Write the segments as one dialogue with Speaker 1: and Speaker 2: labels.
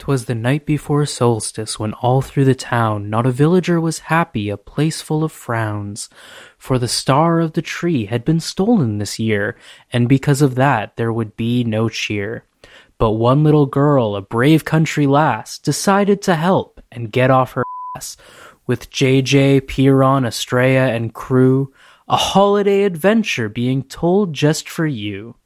Speaker 1: 'Twas the night before solstice, when all through the town not a villager was happy, a place full of frowns. For the star of the tree had been stolen this year, and because of that there would be no cheer. But one little girl, a brave country lass, decided to help and get off her ass. With JJ, Piron, Estrella, and crew, a holiday adventure being told just for you.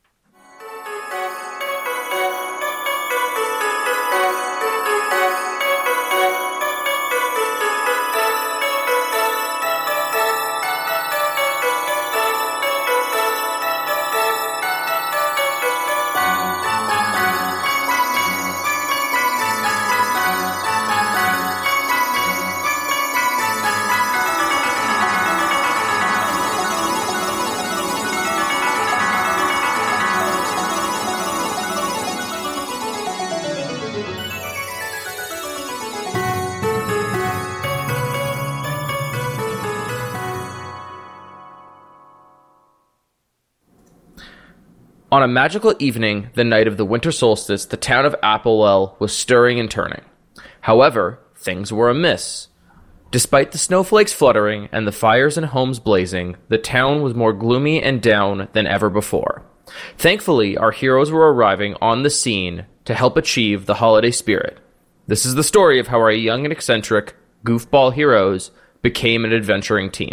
Speaker 2: On a magical evening, the night of the winter solstice, the town of Applewell was stirring and turning. However, things were amiss. Despite the snowflakes fluttering and the fires and homes blazing, the town was more gloomy and down than ever before. Thankfully, our heroes were arriving on the scene to help achieve the holiday spirit. This is the story of how our young and eccentric goofball heroes became an adventuring team.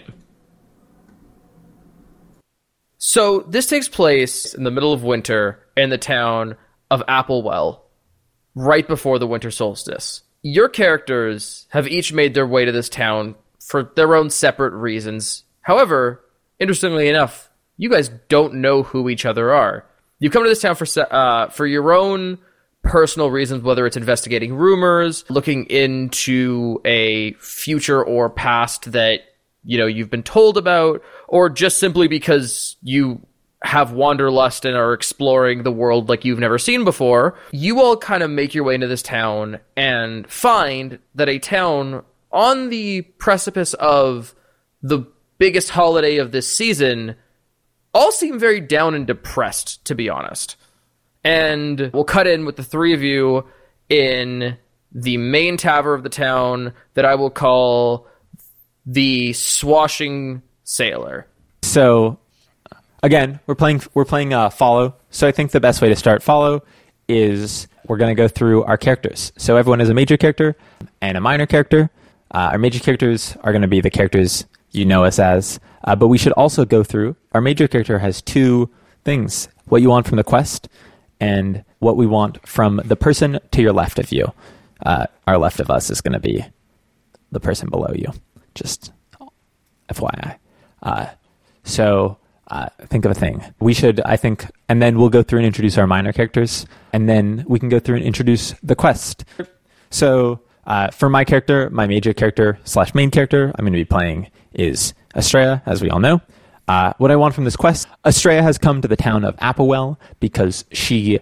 Speaker 2: So, this takes place in the middle of winter in the town of Applewell, right before the winter solstice. Your characters have each made their way to this town for their own separate reasons. However, interestingly enough, you guys don't know who each other are. You've come to this town for your own personal reasons, whether it's investigating rumors, looking into a future or past that you've been told about, or just simply because you have wanderlust and are exploring the world like you've never seen before. You all kind of make your way into this town and find that a town on the precipice of the biggest holiday of this season all seem very down and depressed, to be honest. And we'll cut in with the three of you in the main tavern of the town that I will call the Swashing Sailor.
Speaker 3: So, again, we're playing Follow. So I think the best way to start Follow is we're going to go through our characters. So everyone has a major character and a minor character. Our major characters are going to be the characters you know us as. But we should also go through, our major character has two things. What you want from the quest and what we want from the person to your left of you. Our left of us is going to be the person below you. Just FYI. So think of a thing. We should, I think, and then we'll go through and introduce our minor characters, and then we can go through and introduce the quest. So for my character, my major character / main character I'm going to be playing is Estrella, as we all know. What I want from this quest, Estrella has come to the town of Applewell because she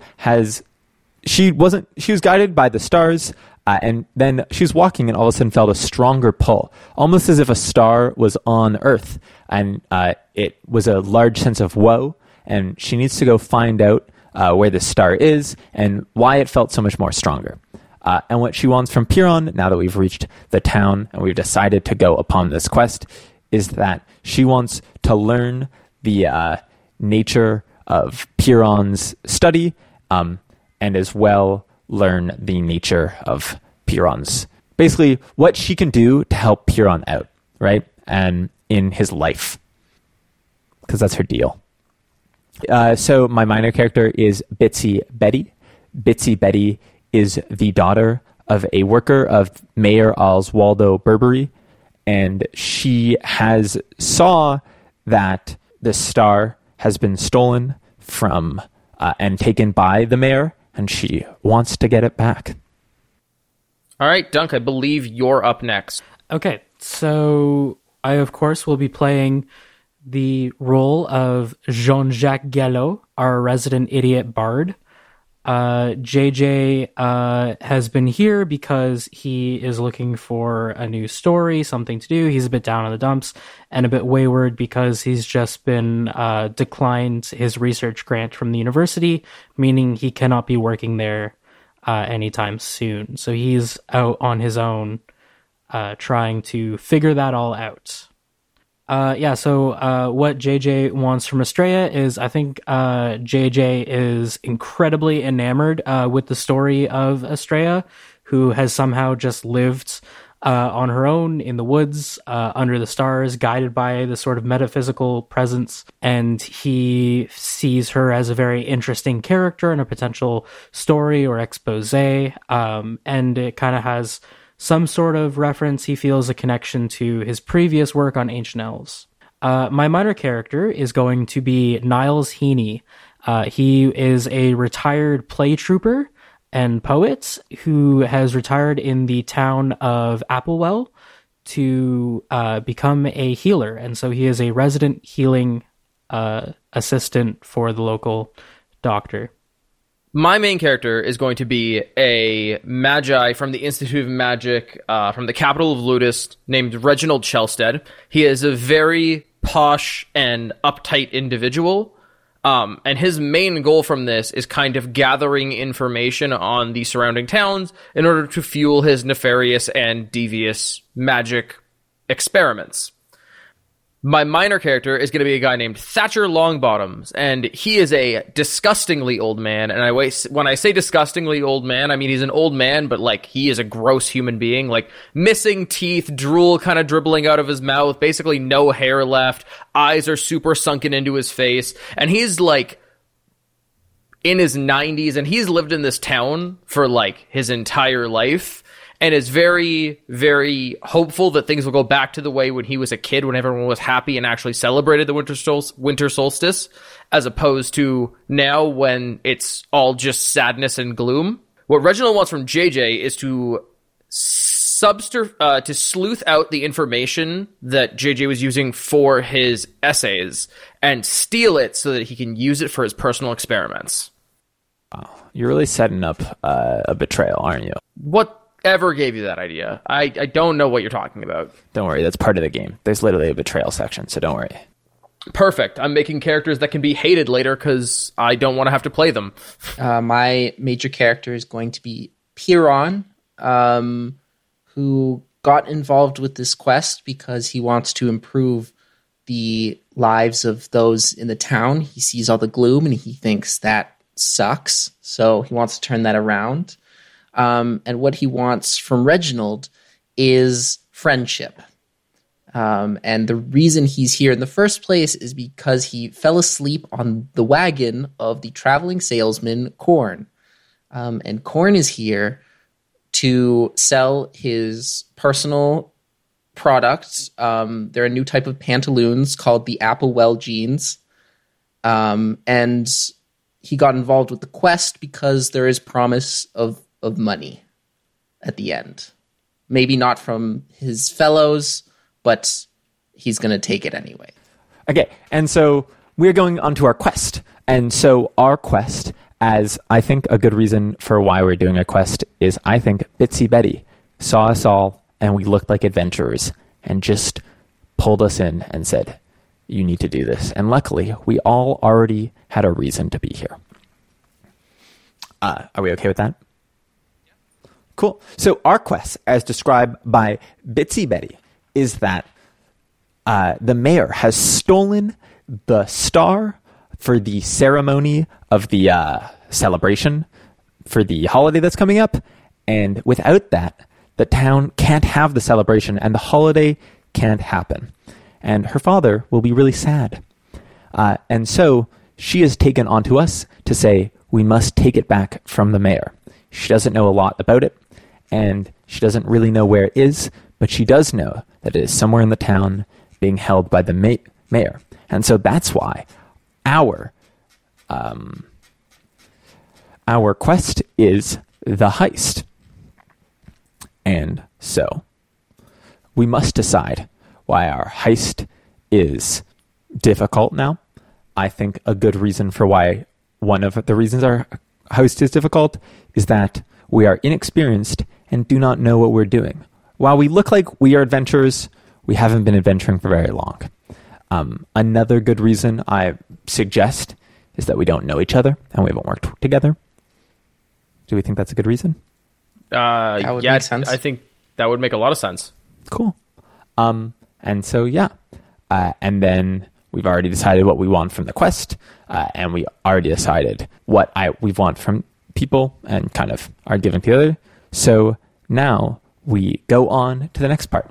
Speaker 3: was guided by the stars. And then she was walking and all of a sudden felt a stronger pull, almost as if a star was on Earth. And it was a large sense of woe. And she needs to go find out where this star is and why it felt so much more stronger. And what she wants from Piron, now that we've reached the town and we've decided to go upon this quest, is that she wants to learn the nature of Piron's study and as well learn the nature of Piron's, basically what she can do to help Piron out, right? And in his life, because that's her deal. So my minor character is Bitsy Betty. Bitsy Betty is the daughter of a worker of Mayor Oswaldo Burberry, and she has saw that the star has been stolen from and taken by the mayor, and she wants to get it back.
Speaker 2: All right, Dunk, I believe you're up next.
Speaker 1: Okay, so I, of course, will be playing the role of Jean-Jacques Gallo, our resident idiot bard. JJ has been here because he is looking for a new story, something to do. He's a bit down in the dumps and a bit wayward because he's just been declined his research grant from the university, meaning he cannot be working there anytime soon. So he's out on his own, trying to figure that all out. So what JJ wants from Estrella is, I think JJ is incredibly enamored with the story of Estrella, who has somehow just lived on her own in the woods, under the stars, guided by the sort of metaphysical presence. And he sees her as a very interesting character and a potential story or expose. And it kind of has some sort of reference. He feels a connection to his previous work on Ancient Elves. My minor character is going to be Niles Heaney. He is a retired play trooper and poet who has retired in the town of Applewell to become a healer. And so he is a resident healing assistant for the local doctor.
Speaker 2: My main character is going to be a magi from the Institute of Magic, from the capital of Ludus, named Reginald Chelstead. He is a very posh and uptight individual. And his main goal from this is kind of gathering information on the surrounding towns in order to fuel his nefarious and devious magic experiments. My minor character is going to be a guy named Thatcher Longbottoms, and he is a disgustingly old man. And when I say disgustingly old man, I mean he's an old man, but like he is a gross human being, like missing teeth, drool kind of dribbling out of his mouth, basically no hair left, eyes are super sunken into his face, and he's like in his 90s, and he's lived in this town for like his entire life. And is very, very hopeful that things will go back to the way when he was a kid, when everyone was happy and actually celebrated the winter solstice, as opposed to now when it's all just sadness and gloom. What Reginald wants from JJ is to sleuth out the information that JJ was using for his essays and steal it so that he can use it for his personal experiments.
Speaker 3: Wow. You're really setting up a betrayal, aren't you?
Speaker 2: Whatever gave you that idea? I don't know what you're talking about.
Speaker 3: Don't worry, that's part of the game. There's literally a betrayal section, so don't worry.
Speaker 2: Perfect. I'm making characters that can be hated later because I don't want to have to play them.
Speaker 4: My major character is going to be Piron, who got involved with this quest because he wants to improve the lives of those in the town. He sees all the gloom and he thinks that sucks, so he wants to turn that around. And what he wants from Reginald is friendship. And the reason he's here in the first place is because he fell asleep on the wagon of the traveling salesman, Korn. And Korn is here to sell his personal products. They're a new type of pantaloons called the Applewell jeans. And he got involved with the quest because there is promise of money at the end. Maybe not from his fellows, but he's going to take it anyway.
Speaker 3: Okay, and so we're going on to our quest. And so our quest, as I think a good reason for why we're doing a quest is I think Bitsy Betty saw us all and we looked like adventurers and just pulled us in and said, you need to do this. And luckily, we all already had a reason to be here. Are we okay with that? Cool. So our quest, as described by Bitsy Betty, is that the mayor has stolen the star for the ceremony of the celebration for the holiday that's coming up. And without that, the town can't have the celebration and the holiday can't happen. And her father will be really sad. And so she has taken onto us to say, we must take it back from the mayor. She doesn't know a lot about it, and she doesn't really know where it is, but she does know that it is somewhere in the town being held by the mayor. And so that's why our quest is the heist. And so we must decide why our heist is difficult now. I think a good reason for why one of the reasons our heist is difficult is that we are inexperienced and do not know what we're doing. While we look like we are adventurers, we haven't been adventuring for very long. Another good reason I suggest is that we don't know each other and we haven't worked together. Do we think that's a good reason?
Speaker 4: That would make sense.
Speaker 2: I think that would make a lot of sense.
Speaker 3: Cool. And so, yeah. And then we've already decided what we want from the quest, and we already decided what we want from people and kind of are giving to the other. So now we go on to the next part.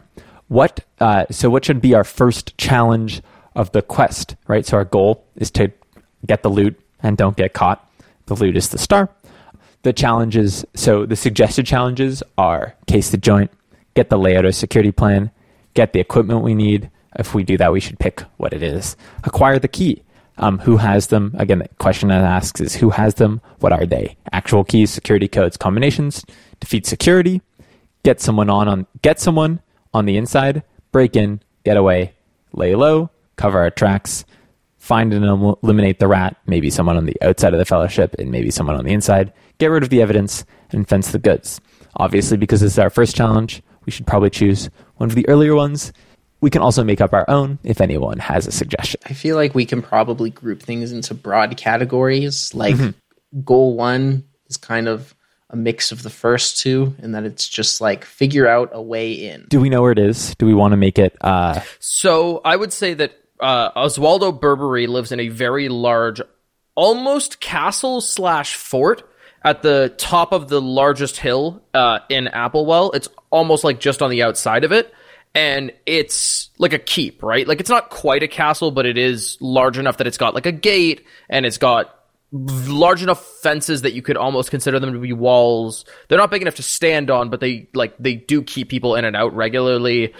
Speaker 3: So what should be our first challenge of the quest, right? So our goal is to get the loot and don't get caught. The loot is the star. The challenges, so the suggested challenges are case the joint, get the layout or security plan, get the equipment we need. If we do that, we should pick what it is. Acquire the key. Who has them? Again, the question that asks is who has them? What are they? Actual keys, security codes, combinations. Defeat security. Get someone on the inside. Break in. Get away. Lay low. Cover our tracks. Find and eliminate the rat. Maybe someone on the outside of the fellowship and maybe someone on the inside. Get rid of the evidence and fence the goods. Obviously, because this is our first challenge, we should probably choose one of the earlier ones. We can also make up our own if anyone has a suggestion.
Speaker 4: I feel like we can probably group things into broad categories. Like goal 1 is kind of a mix of the first two, and that it's just like figure out a way in.
Speaker 3: Do we know where it is? Do we want to make it?
Speaker 2: So I would say that Oswaldo Burberry lives in a very large, almost castle/fort at the top of the largest hill in Applewell. It's almost like just on the outside of it. And it's like a keep, right? Like it's not quite a castle, but it is large enough that it's got like a gate and it's got large enough fences that you could almost consider them to be walls. They're not big enough to stand on, but they do keep people in and out regularly.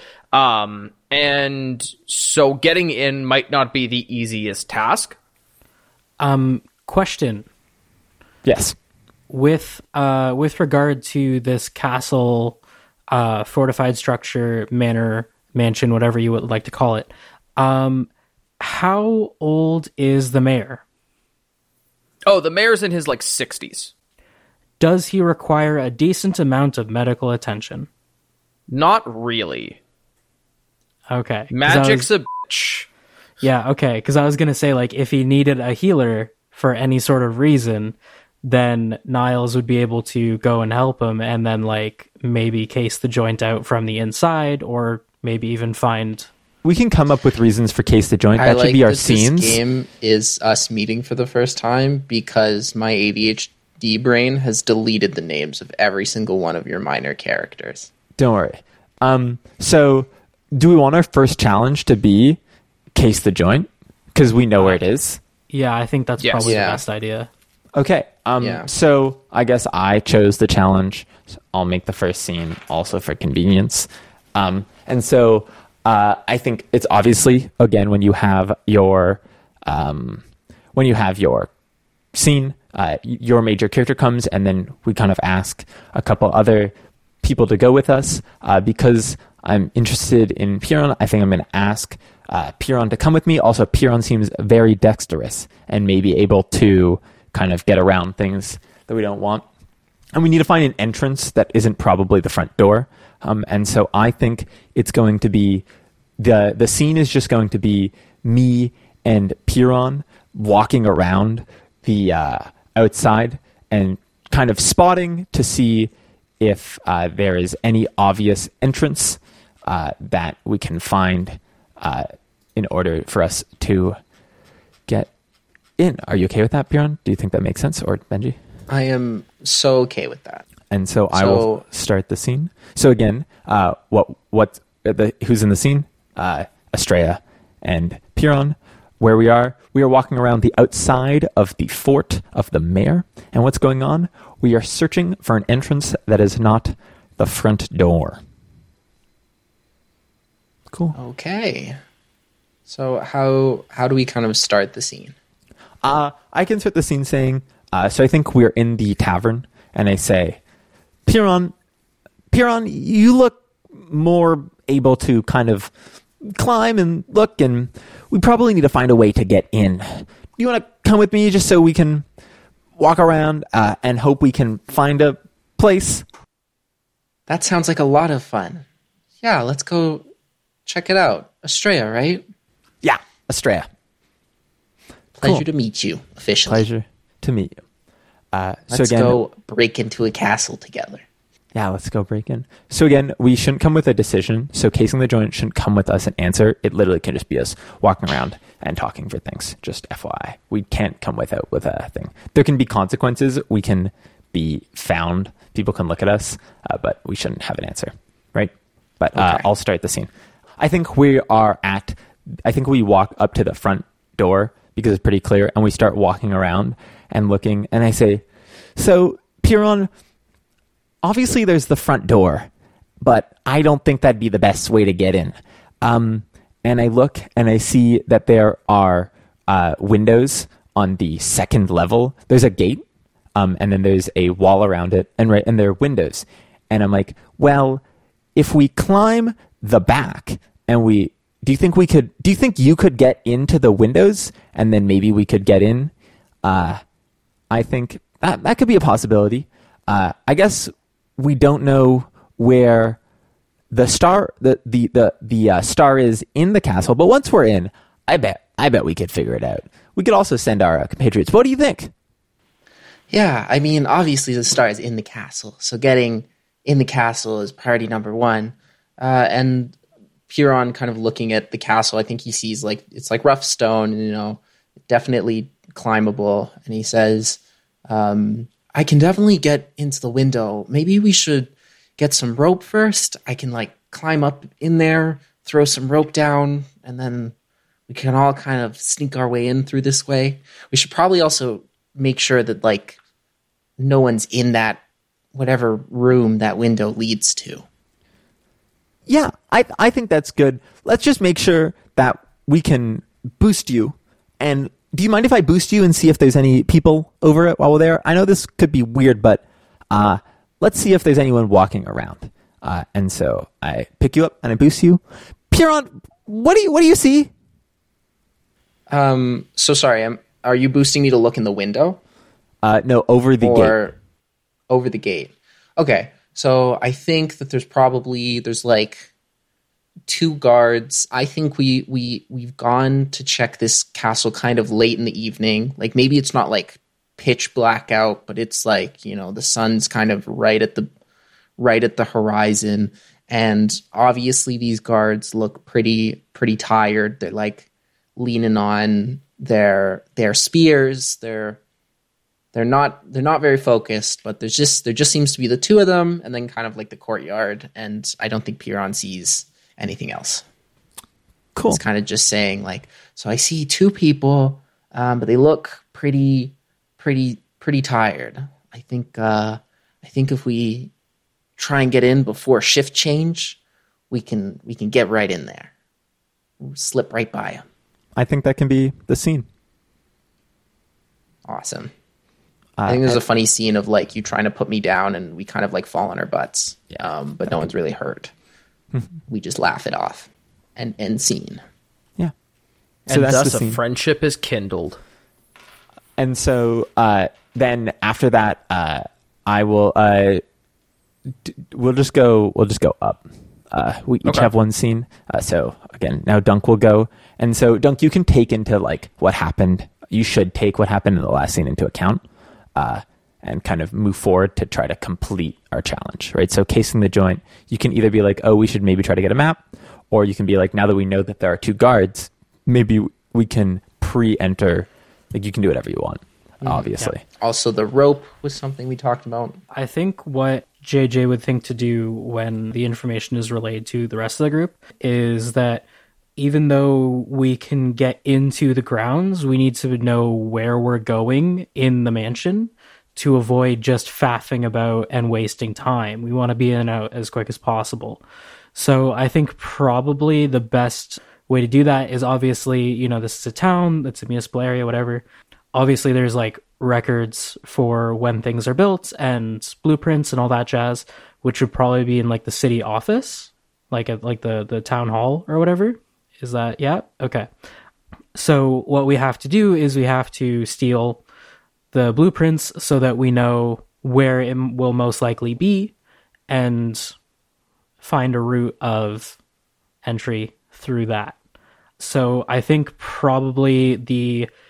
Speaker 2: And so getting in might not be the easiest task.
Speaker 1: Question.
Speaker 3: Yes.
Speaker 1: With regard to this castle, fortified structure, manor, mansion, whatever you would like to call it, how old is the mayor?
Speaker 2: Oh, the mayor's in his 60s.
Speaker 1: Does he require a decent amount of medical attention?
Speaker 2: Not really.
Speaker 1: Okay.
Speaker 2: Magic's a bitch.
Speaker 1: Yeah, okay, because I was going to say, if he needed a healer for any sort of reason, then Niles would be able to go and help him and then, maybe case the joint out from the inside or maybe even find...
Speaker 3: We can come up with reasons for case the joint. That should be our scenes.
Speaker 4: This game is us meeting for the first time because my ADHD brain has deleted the names of every single one of your minor characters.
Speaker 3: Don't worry. So do we want our first challenge to be case the joint? Because we know where it is.
Speaker 1: Yeah, I think that's probably the best idea.
Speaker 3: Okay. So I guess I chose the challenge. So I'll make the first scene also for convenience. And so I think it's obviously, again, when you have your scene, your major character comes, and then we kind of ask a couple other people to go with us. Because I'm interested in Piron, I think I'm going to ask Piron to come with me. Also, Piron seems very dexterous and may be able to kind of get around things that we don't want. And we need to find an entrance that isn't probably the front door. And so I think it's going to be, the scene is just going to be me and Piron walking around the outside and kind of spotting to see if there is any obvious entrance that we can find in order for us to get in. Are you okay with that, Piron? Do you think that makes sense? Or Benji?
Speaker 4: I am so okay with that.
Speaker 3: And so I will start the scene. So again, who's in the scene? Estrella and Piron. Where we are walking around the outside of the fort of the mayor. And what's going on? We are searching for an entrance that is not the front door. Cool.
Speaker 4: Okay. So how do we kind of start the scene?
Speaker 3: I can start the scene saying, so I think we're in the tavern, and I say, Piron, you look more able to kind of climb and look, and we probably need to find a way to get in. Do you want to come with me just so we can walk around and hope we can find a place?
Speaker 4: That sounds like a lot of fun. Yeah, let's go check it out. Estrella, right?
Speaker 3: Yeah, Estrella.
Speaker 4: Pleasure to meet you, officially.
Speaker 3: Pleasure to meet you.
Speaker 4: Let's go break into a castle together.
Speaker 3: Yeah, let's go break in. So again, we shouldn't come with a decision. So casing the joint shouldn't come with us an answer. It literally can just be us walking around and talking for things. Just FYI. We can't come with a thing. There can be consequences. We can be found. People can look at us, but we shouldn't have an answer, right? But
Speaker 4: Okay.
Speaker 3: I'll start the scene. I think we walk up to the front door because it's pretty clear, and we start walking around and looking, and I say, so Piron, obviously there's the front door, but I don't think that'd be the best way to get in. And I look and I see that there are windows on the second level. There's a gate, and then there's a wall around it, and there are windows. And I'm like, well, if we climb the back and do you think you could get into the windows and then maybe we could get in? I think that could be a possibility. I guess we don't know where the star the star is in the castle, but once we're in, I bet we could figure it out. We could also send our compatriots. What do you think?
Speaker 4: Yeah, I mean, obviously the star is in the castle, so getting in the castle is priority number one. And Piron kind of looking at the castle, I think he sees it's like rough stone, definitely climbable. And he says, I can definitely get into the window. Maybe we should get some rope first. I can climb up in there, throw some rope down, and then we can all kind of sneak our way in through this way. We should probably also make sure that no one's in that whatever room that window leads to.
Speaker 3: Yeah, I think that's good. Let's just make sure that we can boost you. And do you mind if I boost you and see if there's any people over it while we're there? I know this could be weird, but let's see if there's anyone walking around. And so I pick you up and I boost you. Piron, what do you see?
Speaker 4: So sorry, are you boosting me to look in the window?
Speaker 3: No, over the gate.
Speaker 4: Over the gate. Okay. So I think that there's two guards. I think we've gone to check this castle kind of late in the evening. Maybe it's not pitch black out, but it's the sun's kind of right at the horizon. And obviously these guards look pretty tired. They're leaning on their spears. They're not very focused, but there just seems to be the two of them, and then kind of the courtyard. And I don't think Piron sees anything else.
Speaker 3: Cool.
Speaker 4: It's kind of just saying so I see two people, but they look pretty tired. I think if we try and get in before shift change, we can get right in there. We'll slip right by them.
Speaker 3: I think that can be the scene.
Speaker 4: Awesome. I think there's a funny scene of you trying to put me down and we kind of fall on our butts. But no one's really hurt. We just laugh it off and end scene.
Speaker 3: Yeah.
Speaker 2: So and thus a friendship is kindled.
Speaker 3: And so then after that, I will we'll just go up. We each have one scene. So again, now Dunk will go. And so Dunk, you can take into what happened. You should take what happened in the last scene into account. And kind of move forward to try to complete our challenge, right? So casing the joint, you can either be oh, we should maybe try to get a map, or you can be now that we know that there are two guards, maybe we can pre-enter. You can do whatever you want, obviously.
Speaker 4: Yeah. Also, the rope was something we talked about.
Speaker 1: I think what JJ would think to do when the information is relayed to the rest of the group is that even though we can get into the grounds, we need to know where we're going in the mansion to avoid just faffing about and wasting time. We want to be in and out as quick as possible. So I think probably the best way to do that is obviously, this is a town, it's a municipal area, whatever. Obviously there's records for when things are built and blueprints and all that jazz, which would probably be in the city office, at the town hall or whatever. Is that, yeah? Okay. So what we have to do is we have to steal the blueprints so that we know where it will most likely be and find a route of entry through that. So I think probably the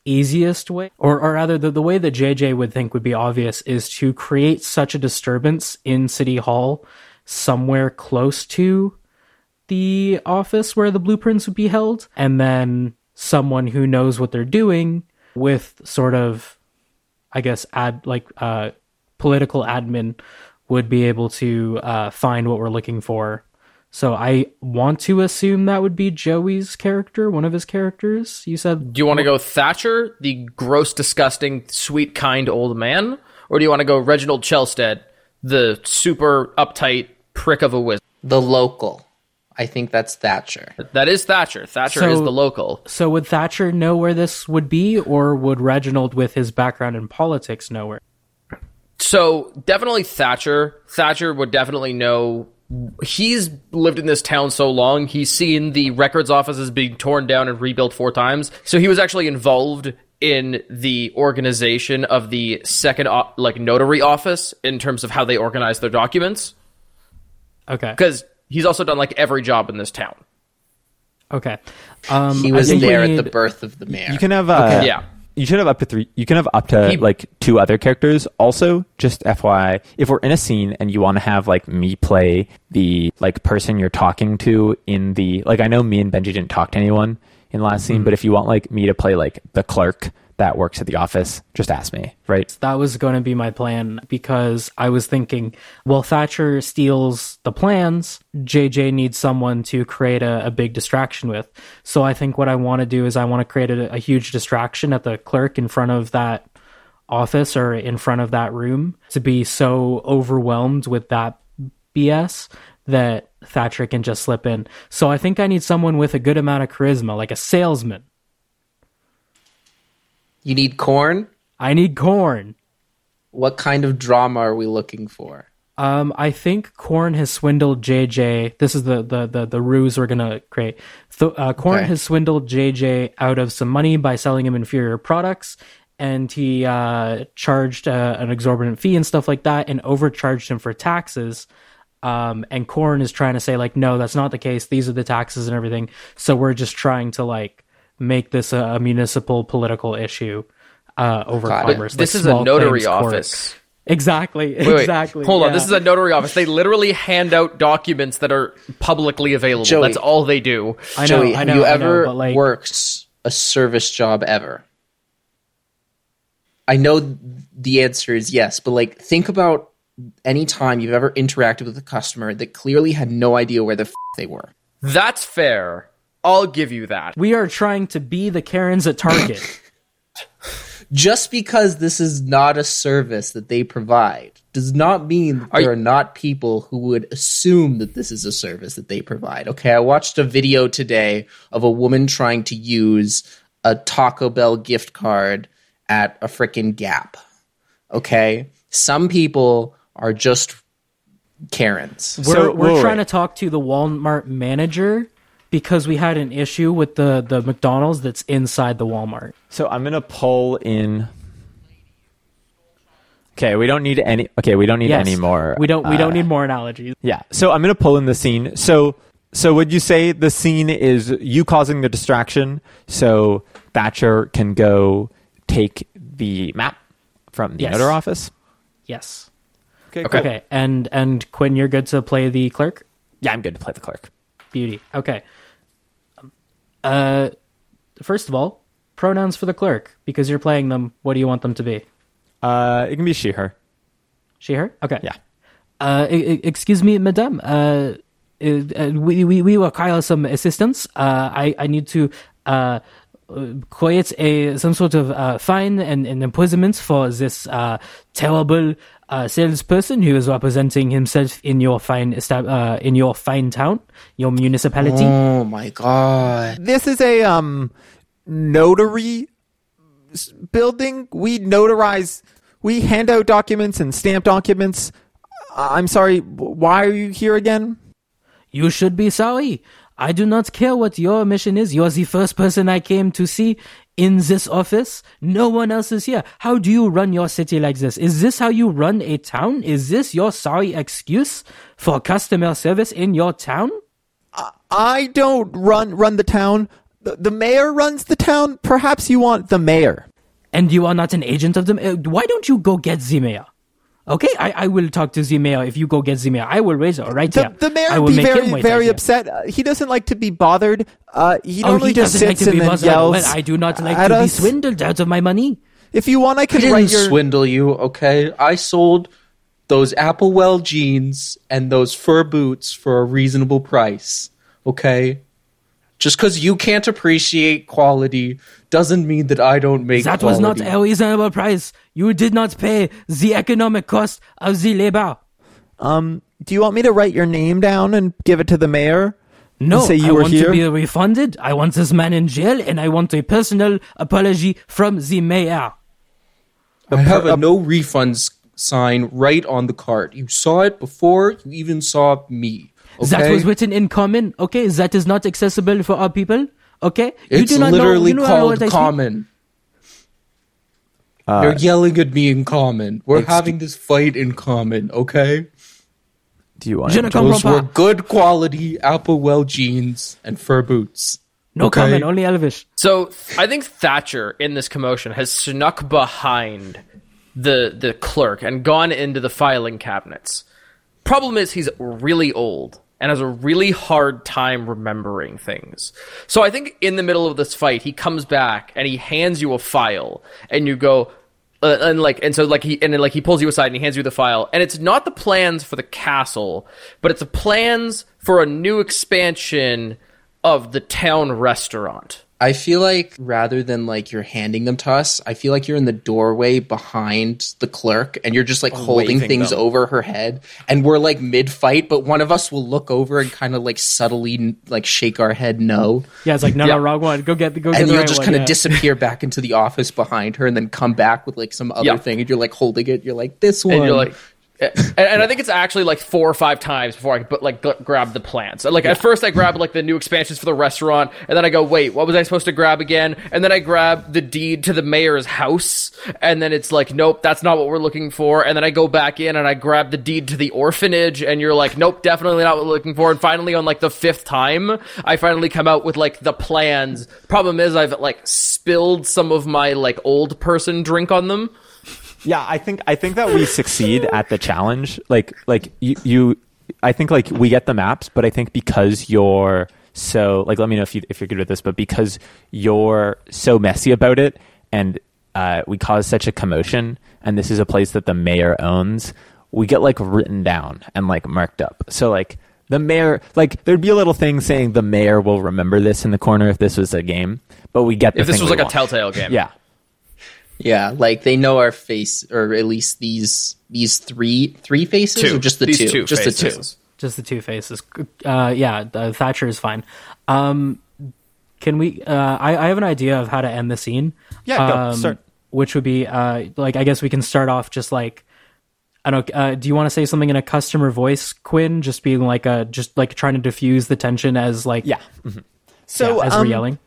Speaker 1: easiest way, or rather the way that JJ would think would be obvious, is to create such a disturbance in City Hall somewhere close to the office where the blueprints would be held, and then someone who knows what they're doing with sort of, I guess, political admin would be able to find what we're looking for. So I want to assume that would be Joey's character, one of his characters. You said...
Speaker 2: Do you want to go Thatcher, the gross, disgusting, sweet, kind old man? Or do you want to go Reginald Chelstead, the super uptight prick of a wizard?
Speaker 4: The local. I think that's Thatcher.
Speaker 2: That is Thatcher. Thatcher is the local.
Speaker 1: So would Thatcher know where this would be, or would Reginald, with his background in politics, know where?
Speaker 2: So definitely Thatcher. Thatcher would definitely know. He's lived in this town so long, he's seen the records offices being torn down and rebuilt 4 times. So he was actually involved in the organization of the second notary office in terms of how they organize their documents.
Speaker 1: Okay.
Speaker 2: Because he's also done every job in this town.
Speaker 1: Okay.
Speaker 4: He was there at the birth of the mayor.
Speaker 3: You can have
Speaker 2: Yeah.
Speaker 3: You should have up to 3. You can have up to 2 other characters. Also, just FYI, if we're in a scene and you want to have me play the person you're talking to in the I know me and Benji didn't talk to anyone in the last scene, but if you want me to play the clerk that works at the office, just ask me, right?
Speaker 1: That was going to be my plan, because I was thinking, well, Thatcher steals the plans, JJ needs someone to create a big distraction with. So I think what I want to do is I want to create a huge distraction at the clerk in front of that office or in front of that room, to be so overwhelmed with that BS that Thatcher can just slip in. So I think I need someone with a good amount of charisma, like a salesman.
Speaker 4: You need corn?
Speaker 1: I need corn.
Speaker 4: What kind of drama are we looking for?
Speaker 1: I think Korn has swindled JJ. This is the ruse we're gonna create. Korn has swindled JJ out of some money by selling him inferior products, and he charged an exorbitant fee and stuff like that, and overcharged him for taxes. And Korn is trying to say no, that's not the case. These are the taxes and everything. So we're just trying to make this a municipal political issue over commerce.
Speaker 2: This is a notary office.
Speaker 1: Exactly.
Speaker 2: Wait,
Speaker 1: exactly.
Speaker 2: Hold on. This is a notary office. They literally hand out documents that are publicly available.
Speaker 4: Joey,
Speaker 2: that's all they do.
Speaker 4: Joey, have you ever worked a service job ever? I know the answer is yes, but think about any time you've ever interacted with a customer that clearly had no idea where the they were.
Speaker 2: That's fair. I'll give you that.
Speaker 1: We are trying to be the Karens at Target.
Speaker 4: Just because this is not a service that they provide does not mean that there are not people who would assume that this is a service that they provide. Okay, I watched a video today of a woman trying to use a Taco Bell gift card at a frickin' Gap. Okay? Some people are just Karens.
Speaker 1: We're trying to talk to the Walmart manager, because we had an issue with the McDonald's that's inside the Walmart.
Speaker 3: So I'm gonna pull in. Okay, we don't need any. Okay, we don't need any more.
Speaker 1: We don't need more analogies.
Speaker 3: Yeah. So I'm gonna pull in the scene. So would you say the scene is you causing the distraction so Thatcher can go take the map from the notary office?
Speaker 1: Yes.
Speaker 3: Okay. Cool.
Speaker 1: Okay. And Quinn, you're good to play the clerk?
Speaker 3: Yeah, I'm good to play the clerk.
Speaker 1: Beauty. Okay. First of all, pronouns for the clerk, because you're playing them. What do you want them to be?
Speaker 3: It can be she, her.
Speaker 1: She, her? Okay.
Speaker 3: Yeah.
Speaker 1: Excuse me, madame. We require some assistance. I need to create some sort of fine and imprisonment for this terrible salesperson who is representing himself in your fine town, your municipality.
Speaker 4: Oh my god!
Speaker 3: This is a notary building. We notarize. We hand out documents and stamp documents. I'm sorry. Why are you here again?
Speaker 1: You should be sorry. I do not care what your mission is. You're the first person I came to see in this office. No one else is here. How do you run your city like this? Is this how you run a town? Is this your sorry excuse for customer service in your town?
Speaker 3: I don't run the town. The mayor runs the town. Perhaps you want the mayor.
Speaker 1: And you are not an agent of them. Why don't you go get the mayor? Okay, I will talk to the mayor. If you go get the mayor, I will raise her right here.
Speaker 3: The mayor
Speaker 1: I
Speaker 3: would
Speaker 1: will
Speaker 3: be
Speaker 1: make him
Speaker 3: very,
Speaker 1: wait
Speaker 3: very
Speaker 1: right
Speaker 3: upset. He doesn't like to be bothered. He normally
Speaker 1: he
Speaker 3: just
Speaker 1: doesn't like
Speaker 3: sits
Speaker 1: to be
Speaker 3: and then
Speaker 1: bothered.
Speaker 3: yells.
Speaker 1: Well, I do not like
Speaker 3: at
Speaker 1: to be
Speaker 3: us.
Speaker 1: swindled out of my money.
Speaker 3: If you want, I
Speaker 4: I
Speaker 3: could
Speaker 4: didn't
Speaker 3: write your...
Speaker 4: swindle you, okay? I sold those Applewell jeans and those fur boots for a reasonable price, okay? Just because you can't appreciate quality doesn't mean that I don't make
Speaker 1: That
Speaker 4: quality.
Speaker 1: was not a reasonable price. You did not pay the economic cost of the labor.
Speaker 3: Do you want me to write your name down and give it to the mayor?
Speaker 1: No,
Speaker 3: And say you
Speaker 1: I
Speaker 3: were
Speaker 1: want
Speaker 3: here?
Speaker 1: to be refunded. I want this man in jail, and I want a personal apology from the mayor.
Speaker 4: I have a no refunds sign right on the cart. You saw it before you even saw me. Okay?
Speaker 1: That was written in common. Okay, that is not accessible for our people. Okay,
Speaker 4: It's
Speaker 1: you do not
Speaker 4: literally
Speaker 1: know,
Speaker 4: called
Speaker 1: what I speak?
Speaker 4: common. You're yelling at me in common. We're having this fight in common, okay?
Speaker 3: Do you want
Speaker 1: Je
Speaker 3: to...
Speaker 1: ne comprends
Speaker 4: Those were
Speaker 1: pas.
Speaker 4: good quality Applewell jeans and fur boots.
Speaker 1: No
Speaker 4: okay?
Speaker 1: comment, only Elvish.
Speaker 2: So I think Thatcher in this commotion has snuck behind the clerk and gone into the filing cabinets. Problem is he's really old and has a really hard time remembering things. So I think in the middle of this fight, he comes back and he hands you a file, and you go, he pulls you aside and he hands you the file, and it's not the plans for the castle, but it's the plans for a new expansion of the town restaurant.
Speaker 4: I feel like rather than like you're handing them to us, I feel like you're in the doorway behind the clerk and you're just like holding
Speaker 2: waving
Speaker 4: things
Speaker 2: them.
Speaker 4: over her head, and we're like mid-fight, but one of us will look over and kind of like subtly like shake our head no.
Speaker 1: Yeah, it's like, no,
Speaker 2: Yeah.
Speaker 1: no, wrong one. Go get the
Speaker 4: And you'll
Speaker 1: right
Speaker 4: just
Speaker 1: one,
Speaker 4: kind of
Speaker 1: yeah.
Speaker 4: disappear back into the office behind her and then come back with like some other
Speaker 2: Yeah.
Speaker 4: thing, and you're like holding it. You're like, this one.
Speaker 2: And you're like, and I think it's actually like 4 or 5 times before I grab the plans. Like at first I grab like the new expansions for the restaurant, and then I go, wait, what was I supposed to grab again? And then I grab the deed to the mayor's house, and then it's like, nope, that's not what we're looking for. And then I go back in and I grab the deed to the orphanage, and you're like, nope, definitely not what we're looking for. And finally, on like the 5th time, I finally come out with like the plans. Problem is, I've like spilled some of my like old person drink on them.
Speaker 3: Yeah, I think that we succeed at the challenge. Like you I think like we get the maps, but I think because you're so like, let me know if you're good with this, but because you're so messy about it, and we cause such a commotion, and this is a place that the mayor owns, we get like written down and like marked up. So like the mayor, like there'd be a little thing saying the mayor will remember this in the corner if this was a game, but we get the
Speaker 2: If this
Speaker 3: thing
Speaker 2: was
Speaker 3: we
Speaker 2: like a
Speaker 3: want.
Speaker 2: Telltale game.
Speaker 3: Yeah.
Speaker 4: yeah, like they know our face, or at least these three faces,
Speaker 2: Two.
Speaker 4: or just the
Speaker 2: These
Speaker 4: two,
Speaker 2: two
Speaker 4: just the two.
Speaker 2: faces.
Speaker 1: Just the two faces. Thatcher is fine. Can we? I have an idea of how to end the scene.
Speaker 3: Yeah, go, start.
Speaker 1: Which would be like, I guess we can start off just like, I don't know. Do you want to say something in a customer voice, Quinn? Just being like just like trying to diffuse the tension as like,
Speaker 3: Yeah. Mm-hmm. So
Speaker 1: as we're yelling.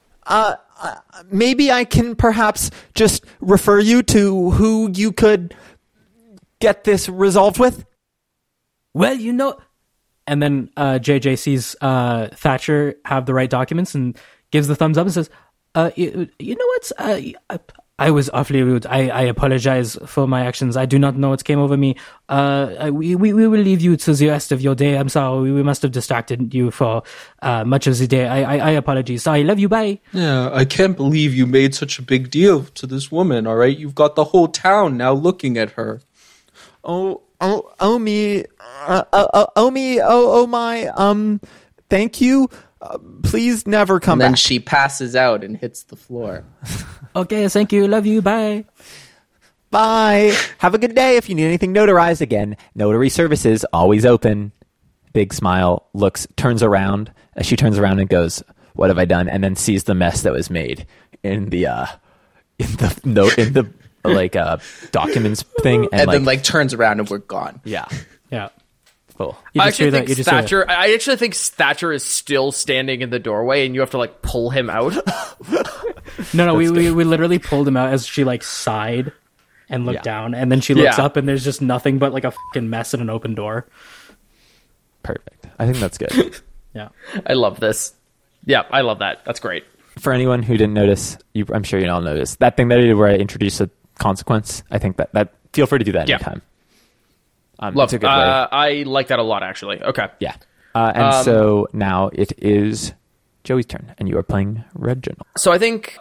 Speaker 3: Maybe I can perhaps just refer you to who you could get this resolved with.
Speaker 1: Well, you know, and then JJ sees Thatcher have the right documents and gives the thumbs up and says, you know what? I was awfully rude. I apologize for my actions. I do not know what came over me. We will leave you to the rest of your day. I'm sorry. We must have distracted you for much of the day. I apologize. Sorry. Love you. Bye.
Speaker 4: Yeah, I can't believe you made such a big deal to this woman, all right? You've got the whole town now looking at her.
Speaker 3: Oh my, thank you. Please never come
Speaker 4: And then
Speaker 3: back.
Speaker 4: she passes out and hits the floor.
Speaker 1: Okay. Thank you. Love you. Bye.
Speaker 3: Bye. Have a good day. If you need anything notarized, again, notary services always open. Big smile, turns around. As she turns around and goes, "What have I done?" And then sees the mess that was made in the documents thing,
Speaker 4: And then like turns around and we're gone.
Speaker 3: yeah,
Speaker 1: Yeah.
Speaker 3: cool.
Speaker 1: You
Speaker 2: I
Speaker 1: just hear
Speaker 2: actually
Speaker 1: that.
Speaker 2: think
Speaker 1: You just hear that.
Speaker 2: Thatcher. I actually think Thatcher is still standing in the doorway, and you have to like pull him out.
Speaker 1: No, we literally pulled him out as she like sighed and looked
Speaker 3: Yeah.
Speaker 1: down, and then she looks
Speaker 2: Yeah.
Speaker 1: up and there's just nothing but like a fucking mess and an open door.
Speaker 3: Perfect. I think that's good.
Speaker 1: Yeah.
Speaker 2: I love this. Yeah, I love that. That's great.
Speaker 3: For anyone who didn't notice, I'm sure you all noticed that thing that I did where I introduced a consequence. I think that feel free to do that anytime.
Speaker 2: Love
Speaker 3: it's a good way.
Speaker 2: I like that a lot, actually. Okay.
Speaker 3: Yeah. And so now it is Joey's turn, and you are playing Reginald.
Speaker 2: So I think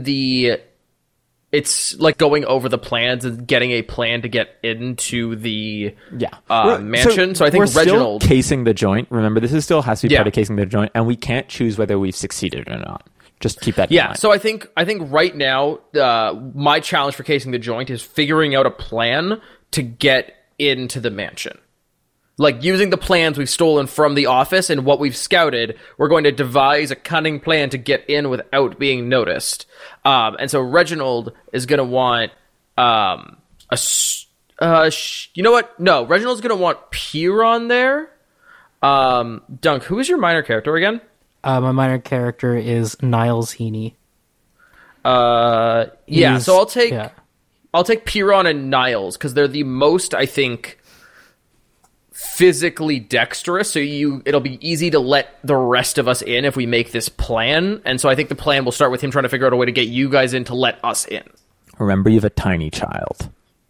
Speaker 2: it's like going over the plans and getting a plan to get into the mansion. So I think
Speaker 3: we're
Speaker 2: Reginald
Speaker 3: still casing the joint. Remember, this is still has to be part of casing the joint, and we can't choose whether we've succeeded or not. Just keep that in mind.
Speaker 2: So I think right now my challenge for casing the joint is figuring out a plan to get into the mansion. Like, using the plans we've stolen from the office and what we've scouted, we're going to devise a cunning plan to get in without being noticed. And so Reginald is going to want you know what? No, Reginald's going to want Piron there. Dunk, who is your minor character again?
Speaker 1: My minor character is Niles Heaney.
Speaker 2: So I'll take Piron and Niles because they're the most, I think, physically dexterous, so it'll be easy to let the rest of us in if we make this plan. And so I think the plan will start with him trying to figure out a way to get you guys in to let us in.
Speaker 3: Remember, you have a tiny child.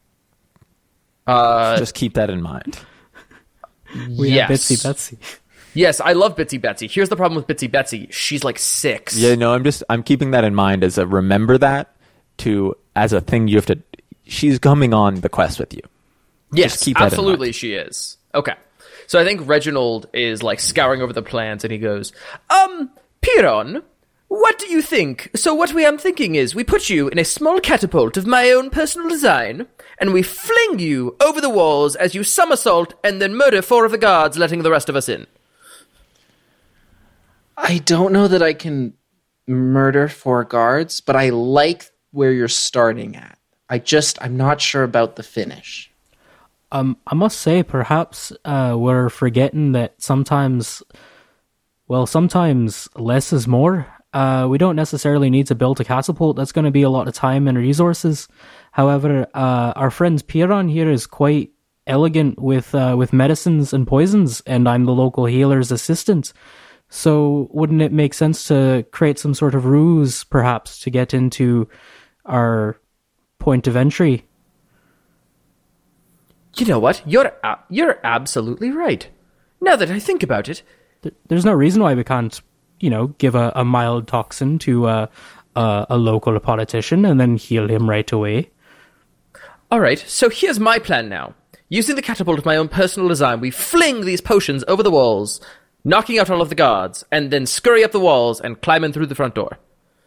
Speaker 3: Just keep that in mind.
Speaker 1: We have Bitsy Betsy.
Speaker 2: Yes, I love Bitsy Betsy. Here's the problem with Bitsy Betsy. She's like 6.
Speaker 3: Yeah, no, I'm keeping that in mind as a remember that as a thing you have to. She's coming on the quest with you.
Speaker 2: Yes,
Speaker 3: just keep that
Speaker 2: absolutely
Speaker 3: in mind.
Speaker 2: She is. Okay. So I think Reginald is like scouring over the plans and he goes, Piron, what do you think? So what we am thinking is we put you in a small catapult of my own personal design and we fling you over the walls as you somersault and then murder 4 of the guards, letting the rest of us in.
Speaker 4: I don't know that I can murder 4 guards, but I like where you're starting at. I'm not sure about the finish.
Speaker 1: I must say, perhaps we're forgetting that sometimes less is more. We don't necessarily need to build a catapult. That's going to be a lot of time and resources. However, our friend Piron here is quite elegant with medicines and poisons, and I'm the local healer's assistant. So wouldn't it make sense to create some sort of ruse, perhaps, to get into our point of entry?
Speaker 2: You know what? You're absolutely right. Now that I think about it,
Speaker 1: there's no reason why we can't, give a mild toxin to a local politician and then heal him right away.
Speaker 2: All right. So here's my plan now. Using the catapult of my own personal design, we fling these potions over the walls, knocking out all of the guards, and then scurry up the walls and climb in through the front door.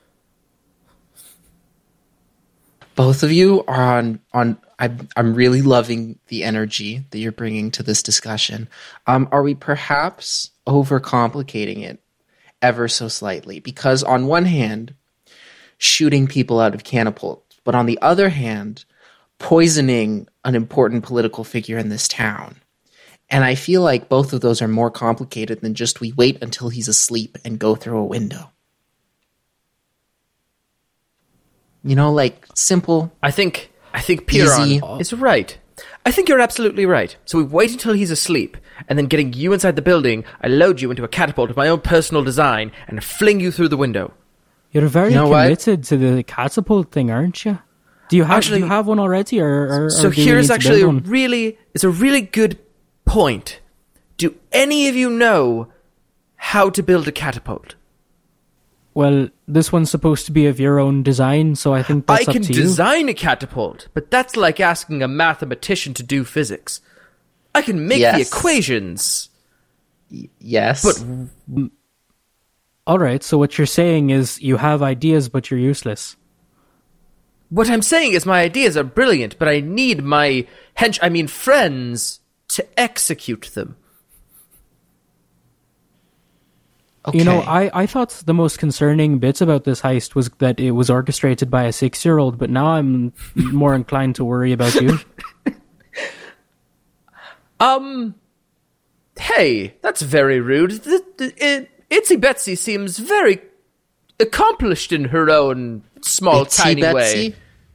Speaker 4: Both of you are I'm really loving the energy that you're bringing to this discussion. Are we perhaps overcomplicating it ever so slightly? Because on one hand, shooting people out of catapults, but on the other hand, poisoning an important political figure in this town. And I feel like both of those are more complicated than just we wait until he's asleep and go through a window. Like simple.
Speaker 2: I think Piron
Speaker 4: easy.
Speaker 2: is right. I think you're absolutely right. So we wait until he's asleep, and then getting you inside the building, I load you into a catapult of my own personal design and fling you through the window.
Speaker 1: You're very committed to the catapult thing, aren't you? Do you have one already, or
Speaker 2: so? Here's actually it's a really good point. Do any of you know how to build a catapult?
Speaker 1: Well, this one's supposed to be of your own design, so I think that's up to you.
Speaker 2: I can design a catapult, but that's like asking a mathematician to do physics. I can make the equations.
Speaker 4: Yes.
Speaker 2: But
Speaker 1: all right, so what you're saying is you have ideas, but you're useless.
Speaker 2: What I'm saying is my ideas are brilliant, but I need my friends to execute them.
Speaker 4: Okay.
Speaker 1: I thought the most concerning bits about this heist was that it was orchestrated by a 6-year-old, but now I'm more inclined to worry about you.
Speaker 2: Hey, that's very rude. Itsy Betsy seems very accomplished in her own small, tiny way.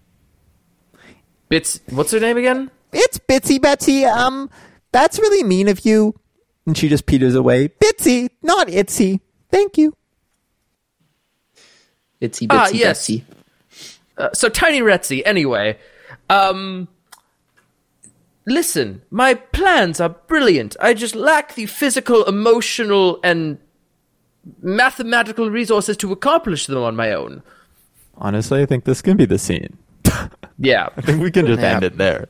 Speaker 2: What's her name again?
Speaker 3: It's Bitsy Betsy. That's really mean of you. And she just peters away. Bitsy, not Itsy. Thank you.
Speaker 4: Itsy bitsy
Speaker 2: yes.
Speaker 4: Betsy.
Speaker 2: So Tiny Retsy, anyway. Listen, my plans are brilliant. I just lack the physical, emotional, and mathematical resources to accomplish them on my own.
Speaker 3: Honestly, I think this can be the scene.
Speaker 2: Yeah.
Speaker 3: I think we can just
Speaker 4: Yeah.
Speaker 3: end it there.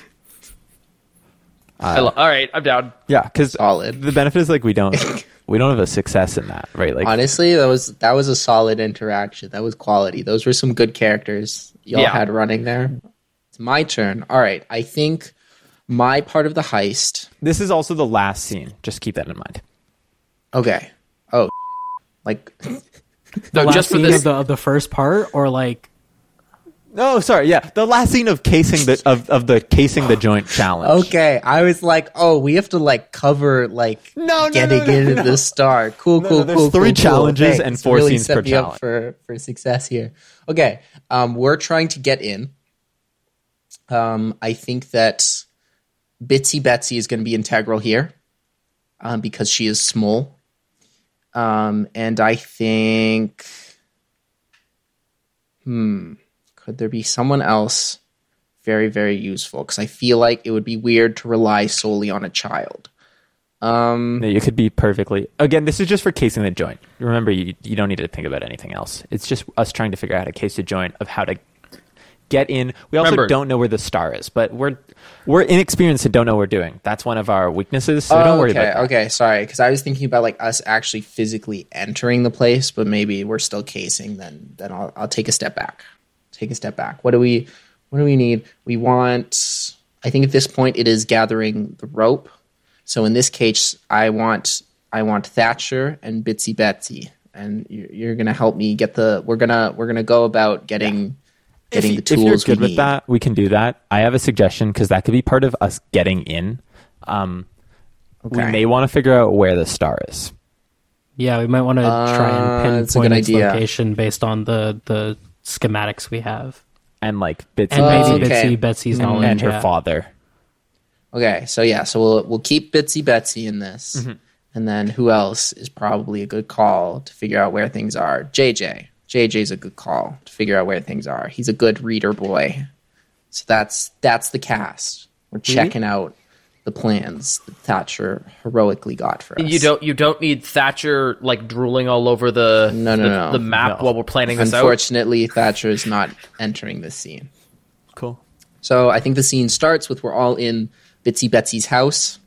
Speaker 2: All right, I'm down.
Speaker 3: Yeah, because
Speaker 4: Solid.
Speaker 3: the benefit is like we don't have a success in that, right? Like
Speaker 4: Honestly, that was a solid interaction. That was quality. Those were some good characters y'all
Speaker 2: Yeah.
Speaker 4: had running there. It's my turn. All right. I think my part of the heist.
Speaker 3: this is also the last scene. Just keep that in mind.
Speaker 4: Okay. Oh, like
Speaker 2: No,
Speaker 1: Last
Speaker 2: just for
Speaker 1: scene
Speaker 2: this.
Speaker 1: of the first part, or like
Speaker 3: Oh, sorry. Yeah, the last scene of casing the casing the joint challenge.
Speaker 4: okay. I was like, oh, we have to like cover like
Speaker 3: No,
Speaker 4: getting into the star. Cool,
Speaker 3: No,
Speaker 4: cool,
Speaker 3: no, there's
Speaker 4: cool.
Speaker 3: three
Speaker 4: cool,
Speaker 3: challenges
Speaker 4: Thanks.
Speaker 3: and 4
Speaker 4: really
Speaker 3: scenes
Speaker 4: set
Speaker 3: per
Speaker 4: me
Speaker 3: challenge.
Speaker 4: up for success here. Okay. We're trying to get in. I think that Bitsy Betsy is going to be integral here because she is small. And I think, could there be someone else very, very useful? Because I feel like it would be weird to rely solely on a child.
Speaker 3: No, you could be perfectly. Again, this is just for casing the joint. Remember, you don't need to think about anything else. It's just us trying to figure out how to case the joint of how to get in. We also
Speaker 2: Remember-
Speaker 3: don't know where the star is, but we're inexperienced and don't know what we're doing. That's one of our weaknesses. So don't worry about that.
Speaker 4: Okay, sorry. Because I was thinking about like us actually physically entering the place, but maybe we're still casing. Then I'll take a step back. What do we need? We want. I think at this point it is gathering the rope. So in this case, I want Thatcher and Bitsy Betsy, and you're gonna help me get the. We're gonna go about getting the tools
Speaker 3: if you're good
Speaker 4: we
Speaker 3: with
Speaker 4: need.
Speaker 3: that, we can do that. I have a suggestion because that could be part of us getting in. We
Speaker 4: Okay.
Speaker 3: may want to figure out where the star is.
Speaker 1: yeah, we might want to try and
Speaker 4: that's a
Speaker 1: pinpoint
Speaker 4: good
Speaker 1: its
Speaker 4: idea.
Speaker 1: location based on the schematics we have,
Speaker 3: And like Bitsy
Speaker 1: and maybe
Speaker 4: okay.
Speaker 1: Betsy's knowledge
Speaker 3: and her
Speaker 1: yeah.
Speaker 3: father.
Speaker 4: Okay, so we'll keep Bitsy Betsy in this,
Speaker 3: Mm-hmm.
Speaker 4: and then who else is probably a good call to figure out where things are? JJ. JJ's a good call to figure out where things are. He's a good reader boy. So that's the cast. We're checking out the plans that Thatcher heroically got for us.
Speaker 2: You don't need Thatcher like drooling all over the
Speaker 4: No.
Speaker 2: the map
Speaker 3: No.
Speaker 2: while we're planning this out.
Speaker 4: Unfortunately, Thatcher is not entering this scene.
Speaker 3: Cool.
Speaker 4: So I think the scene starts with we're all in Bitsy Betsy's house.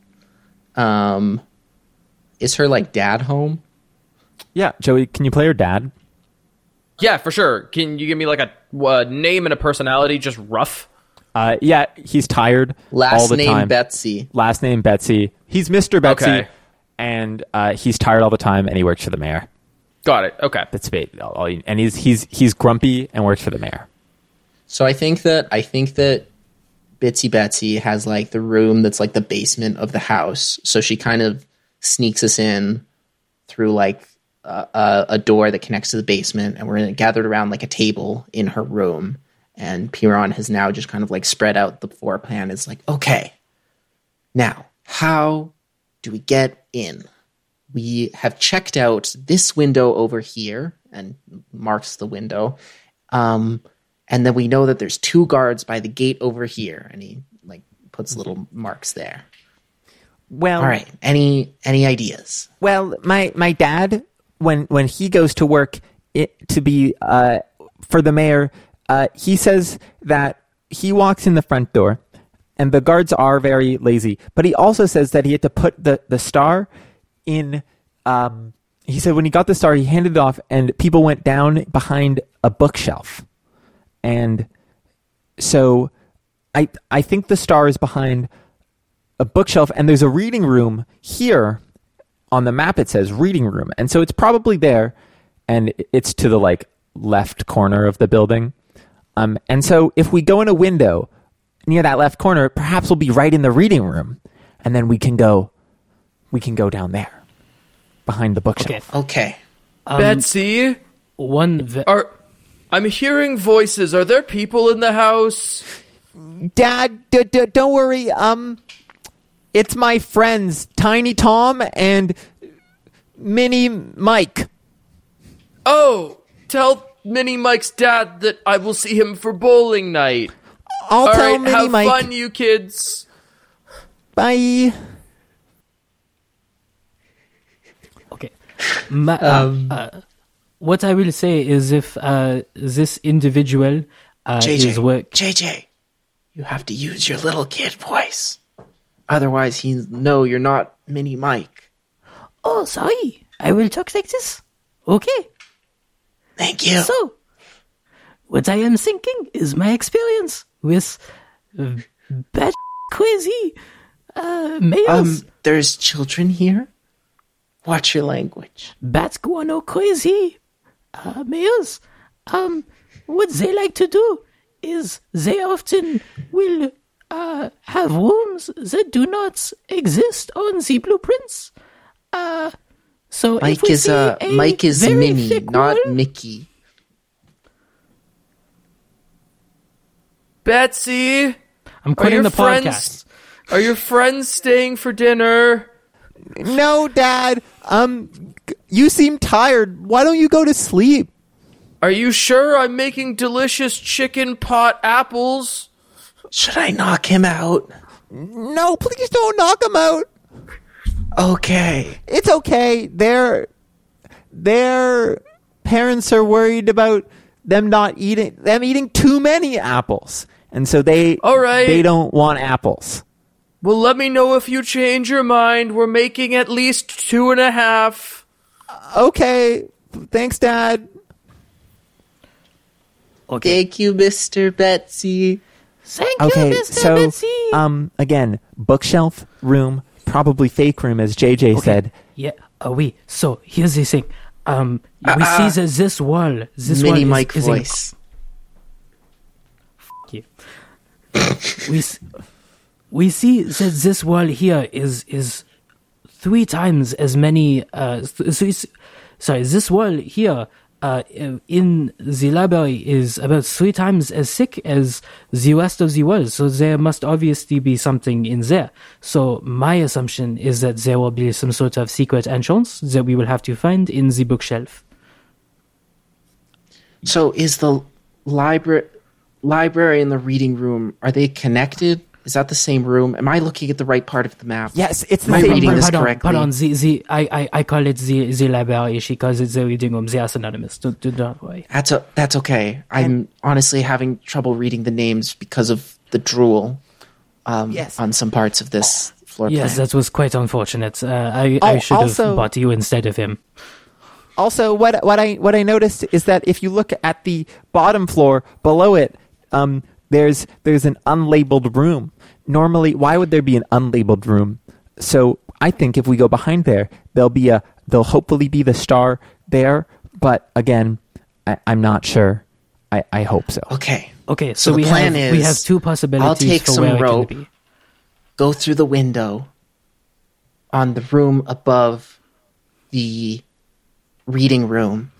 Speaker 4: Is her like dad home?
Speaker 3: Yeah, Joey, can you play her dad?
Speaker 2: Yeah, for sure. Can you give me like a name and a personality, just rough?
Speaker 3: Yeah, he's tired all
Speaker 4: Last
Speaker 3: the
Speaker 4: name
Speaker 3: time.
Speaker 4: Betsy.
Speaker 3: Last name Betsy. He's Mr. Betsy,
Speaker 2: Okay.
Speaker 3: and he's tired all the time, and he works for the mayor.
Speaker 2: Got it. Okay.
Speaker 3: That's bait. And he's grumpy and works for the mayor.
Speaker 4: So I think that Bitsy Betsy has like the room that's like the basement of the house. So she kind of sneaks us in through like a door that connects to the basement, and we're gathered around like a table in her room. And Piran has now just kind of like spread out the floor plan. It's like, okay, now how do we get in? We have checked out this window over here and marks the window. And then we know that there's 2 guards by the gate over here. And he like puts little marks there.
Speaker 3: Well,
Speaker 4: All right. Any ideas?
Speaker 3: Well, my dad, when he goes to work to be for the mayor, he says that he walks in the front door, and the guards are very lazy. But he also says that he had to put the star in. He said when he got the star, he handed it off, and people went down behind a bookshelf. And so I think the star is behind a bookshelf, and there's a reading room here on the map. It says reading room, and so it's probably there, and it's to the like left corner of the building. And so if we go in a window near that left corner, perhaps we'll be right in the reading room, and then we can go down there behind the bookshelf.
Speaker 4: Okay.
Speaker 2: Betsy, I'm hearing voices. Are there people in the house?
Speaker 3: Dad, don't worry. It's my friends, Tiny Tom and Mini Mike.
Speaker 2: Oh, tell Mini Mike's dad that I will see him for bowling night.
Speaker 3: I'll
Speaker 2: All
Speaker 3: tell
Speaker 2: right,
Speaker 3: Mini
Speaker 2: have
Speaker 3: Mike.
Speaker 2: fun, you kids.
Speaker 3: Bye.
Speaker 1: Okay. What I will say is if this individual is work...
Speaker 4: JJ, you have to use your little kid voice. Otherwise, he'll know you're not Mini Mike.
Speaker 1: Oh, sorry. I will talk like this. Okay.
Speaker 4: Thank you.
Speaker 1: So, what I am thinking is my experience with bad crazy males.
Speaker 4: There's children here. Watch your language.
Speaker 1: Bat guano crazy males. What they like to do is they often will have rooms that do not exist on the blueprints. So if
Speaker 4: Mike
Speaker 1: we
Speaker 4: is
Speaker 1: see
Speaker 4: Mike is
Speaker 1: very
Speaker 4: Minnie,
Speaker 1: thick
Speaker 4: not
Speaker 1: wall-
Speaker 4: Mickey.
Speaker 2: Betsy,
Speaker 1: I'm
Speaker 2: are
Speaker 1: quitting
Speaker 2: your
Speaker 1: the
Speaker 2: friends?
Speaker 1: podcast.
Speaker 2: Are your friends staying for dinner?
Speaker 3: No, Dad. You seem tired. Why don't you go to sleep?
Speaker 2: Are you sure I'm making delicious chicken pot apples?
Speaker 4: Should I knock him out?
Speaker 3: No, please don't knock him out.
Speaker 4: Okay.
Speaker 3: It's okay. Their parents are worried about them eating too many apples, and so
Speaker 2: All right.
Speaker 3: they don't want apples.
Speaker 2: Well, let me know if you change your mind. We're making at least 2.5.
Speaker 3: Okay, thanks, Dad.
Speaker 1: Okay.
Speaker 4: Thank you, Mr. Betsy.
Speaker 1: Thank
Speaker 3: Okay,
Speaker 1: you, Mr.
Speaker 3: so
Speaker 1: Betsy.
Speaker 3: again, bookshelf room, probably fake room, as JJ said.
Speaker 1: Yeah, oui. So here's the thing. We see that this wall
Speaker 4: Mini
Speaker 1: is,
Speaker 4: Mike
Speaker 1: is
Speaker 4: voice.
Speaker 1: you. We see that this wall here is 3 times as many. This wall here in the library is about 3 times as thick as the rest of the wall. So there must obviously be something in there. So my assumption is that there will be some sort of secret entrance that we will have to find in the bookshelf.
Speaker 4: So is the library and the reading room, are they connected? Is that the same room? Am I looking at the right part of the map?
Speaker 3: Yes, it's the
Speaker 4: Am I
Speaker 3: same
Speaker 4: reading
Speaker 3: room.
Speaker 4: this
Speaker 1: Pardon,
Speaker 4: correctly?
Speaker 1: pardon. I call it the library. She calls it the reading room. They are synonymous. Do not worry.
Speaker 4: That's okay. I'm honestly having trouble reading the names because of the drool
Speaker 3: Yes.
Speaker 4: on some parts of this floor plan.
Speaker 1: Yes, that was quite unfortunate. I should
Speaker 3: also-
Speaker 1: have bought you instead of him.
Speaker 3: Also, what I noticed is that if you look at the bottom floor below it, there's an unlabeled room. Normally, why would there be an unlabeled room? So I think if we go behind there, there'll hopefully be the star there. But again, I'm not sure. I hope so.
Speaker 4: Okay.
Speaker 1: Okay,
Speaker 4: So
Speaker 1: so
Speaker 4: the plan
Speaker 1: we
Speaker 4: is,
Speaker 1: have 2 possibilities
Speaker 4: I'll take
Speaker 1: for
Speaker 4: some
Speaker 1: where
Speaker 4: rope.
Speaker 1: it can be.
Speaker 4: Go through the window on the room above the reading room.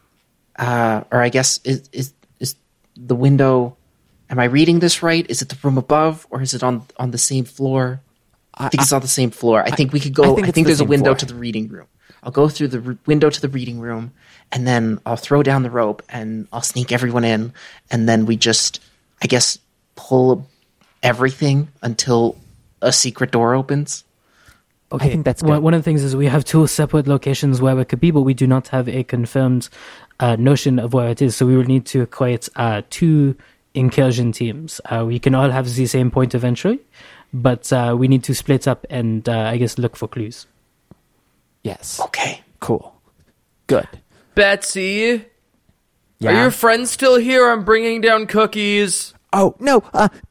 Speaker 4: Or I guess is the window... Am I reading this right? Is it the room above, or is it on the same floor? I think it's on the same floor. I think we could go.
Speaker 3: I think
Speaker 4: I
Speaker 3: it's
Speaker 4: think
Speaker 3: the
Speaker 4: there's a
Speaker 3: same
Speaker 4: window
Speaker 3: floor.
Speaker 4: to the reading room. I'll go through the window to the reading room, and then I'll throw down the rope, and I'll sneak everyone in, and then we just, I guess, pull everything until a secret door opens.
Speaker 1: Okay,
Speaker 3: think that's good.
Speaker 1: One of the things is we have 2 separate locations where it could be, but we do not have a confirmed notion of where it is. So we will need to create 2 incursion teams. We can all have the same point of entry, but we need to split up and I guess look for clues.
Speaker 3: Yes.
Speaker 4: Okay.
Speaker 3: Cool. Good.
Speaker 2: Betsy,
Speaker 3: Yeah.
Speaker 2: are your friends still here? I'm bringing down cookies.
Speaker 3: Oh no.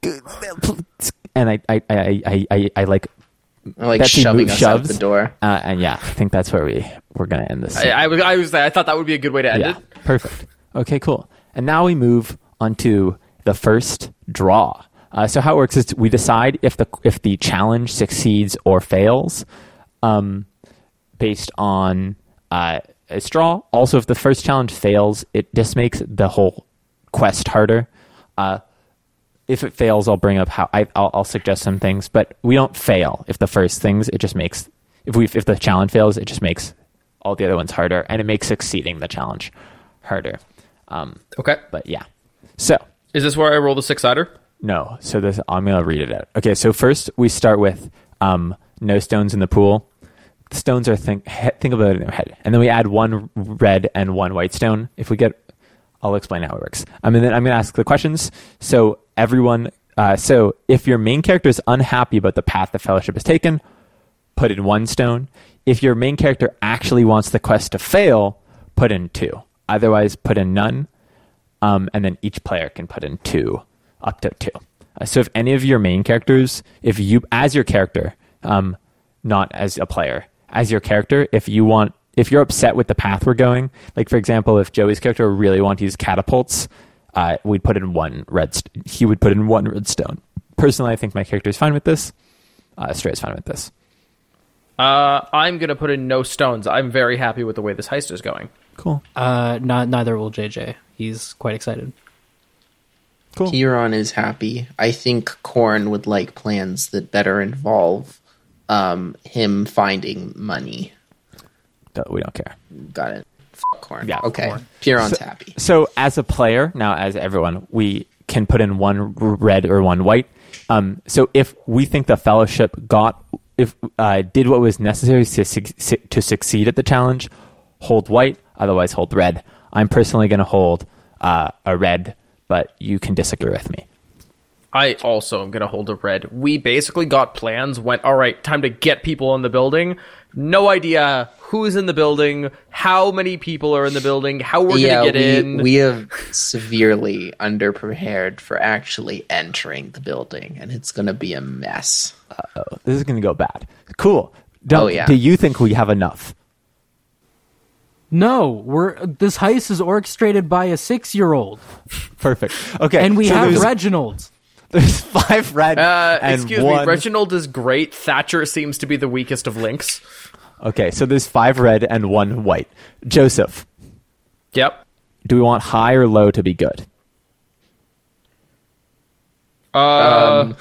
Speaker 3: And I like
Speaker 4: I like
Speaker 3: Betsy
Speaker 4: shoving
Speaker 3: moves,
Speaker 4: us out
Speaker 3: shoves.
Speaker 4: the door.
Speaker 3: and yeah, I think that's where we're gonna end this.
Speaker 2: I thought that would be a good way to end
Speaker 3: Yeah,
Speaker 2: it.
Speaker 3: perfect. Okay, cool. And now we move on to the first draw. So how it works is we decide if the challenge succeeds or fails, based on a straw. Also, if the first challenge fails, it just makes the whole quest harder. If it fails, I'll bring up how I'll suggest some things, but we don't fail if the first things. It just makes if the challenge fails, it just makes all the other ones harder, and it makes succeeding the challenge harder.
Speaker 2: Okay.
Speaker 3: But yeah. So
Speaker 2: Is this where I roll the 6-sider?
Speaker 3: no. So this I'm gonna read it out. Okay. So first we start with no stones in the pool. The stones are think about it in your head, and then we add 1 red and 1 white stone. If we get, I'll explain how it works. And then I'm gonna ask the questions. So everyone. So if your main character is unhappy about the path the Fellowship has taken, put in 1 stone. If your main character actually wants the quest to fail, put in 2. Otherwise, put in none. And then each player can put in 2, up to 2. So if any of your main characters, if you, as your character, not as a player, as your character, if you're upset with the path we're going, like for example, if Joey's character really wanted to use catapults, we'd put in 1 red. He would put in 1 red stone. Personally, I think my character is fine with this. Stray is fine with this.
Speaker 2: I'm going to put in no stones. I'm very happy with the way this heist is going.
Speaker 3: Cool.
Speaker 1: Neither will JJ. He's quite excited.
Speaker 3: Cool.
Speaker 4: Kieran is happy. I think Korn would like plans that better involve him finding money.
Speaker 3: We don't care.
Speaker 4: Got it. Fuck Korn.
Speaker 3: Yeah,
Speaker 4: Okay.
Speaker 3: Korn.
Speaker 4: Kieran's happy.
Speaker 3: So as a player, now as everyone, we can put in 1 red or 1 white. So if we think the Fellowship did what was necessary to succeed at the challenge, hold white, otherwise hold red. I'm personally going to hold a red, but you can disagree with me.
Speaker 2: I also am going to hold a red. We basically got plans, went, all right, time to get people in the building. No idea who's in the building, how many people are in the building, how we're going to get in.
Speaker 4: We have severely underprepared for actually entering the building, and it's going to be a mess.
Speaker 3: Uh-oh, this is going to go bad. Cool.
Speaker 4: Oh, yeah.
Speaker 3: Do you think we have enough?
Speaker 1: No, this heist is orchestrated by a 6-year-old,
Speaker 3: Perfect. Okay.
Speaker 1: and we
Speaker 3: so
Speaker 1: have
Speaker 3: there's,
Speaker 1: Reginald.
Speaker 3: There's 5 red and
Speaker 2: excuse
Speaker 3: 1...
Speaker 2: me, Reginald is great. Thatcher seems to be the weakest of links.
Speaker 3: Okay, so there's 5 red and 1 white. Joseph,
Speaker 2: Yep.
Speaker 3: do we want high or low to be good?
Speaker 1: Well,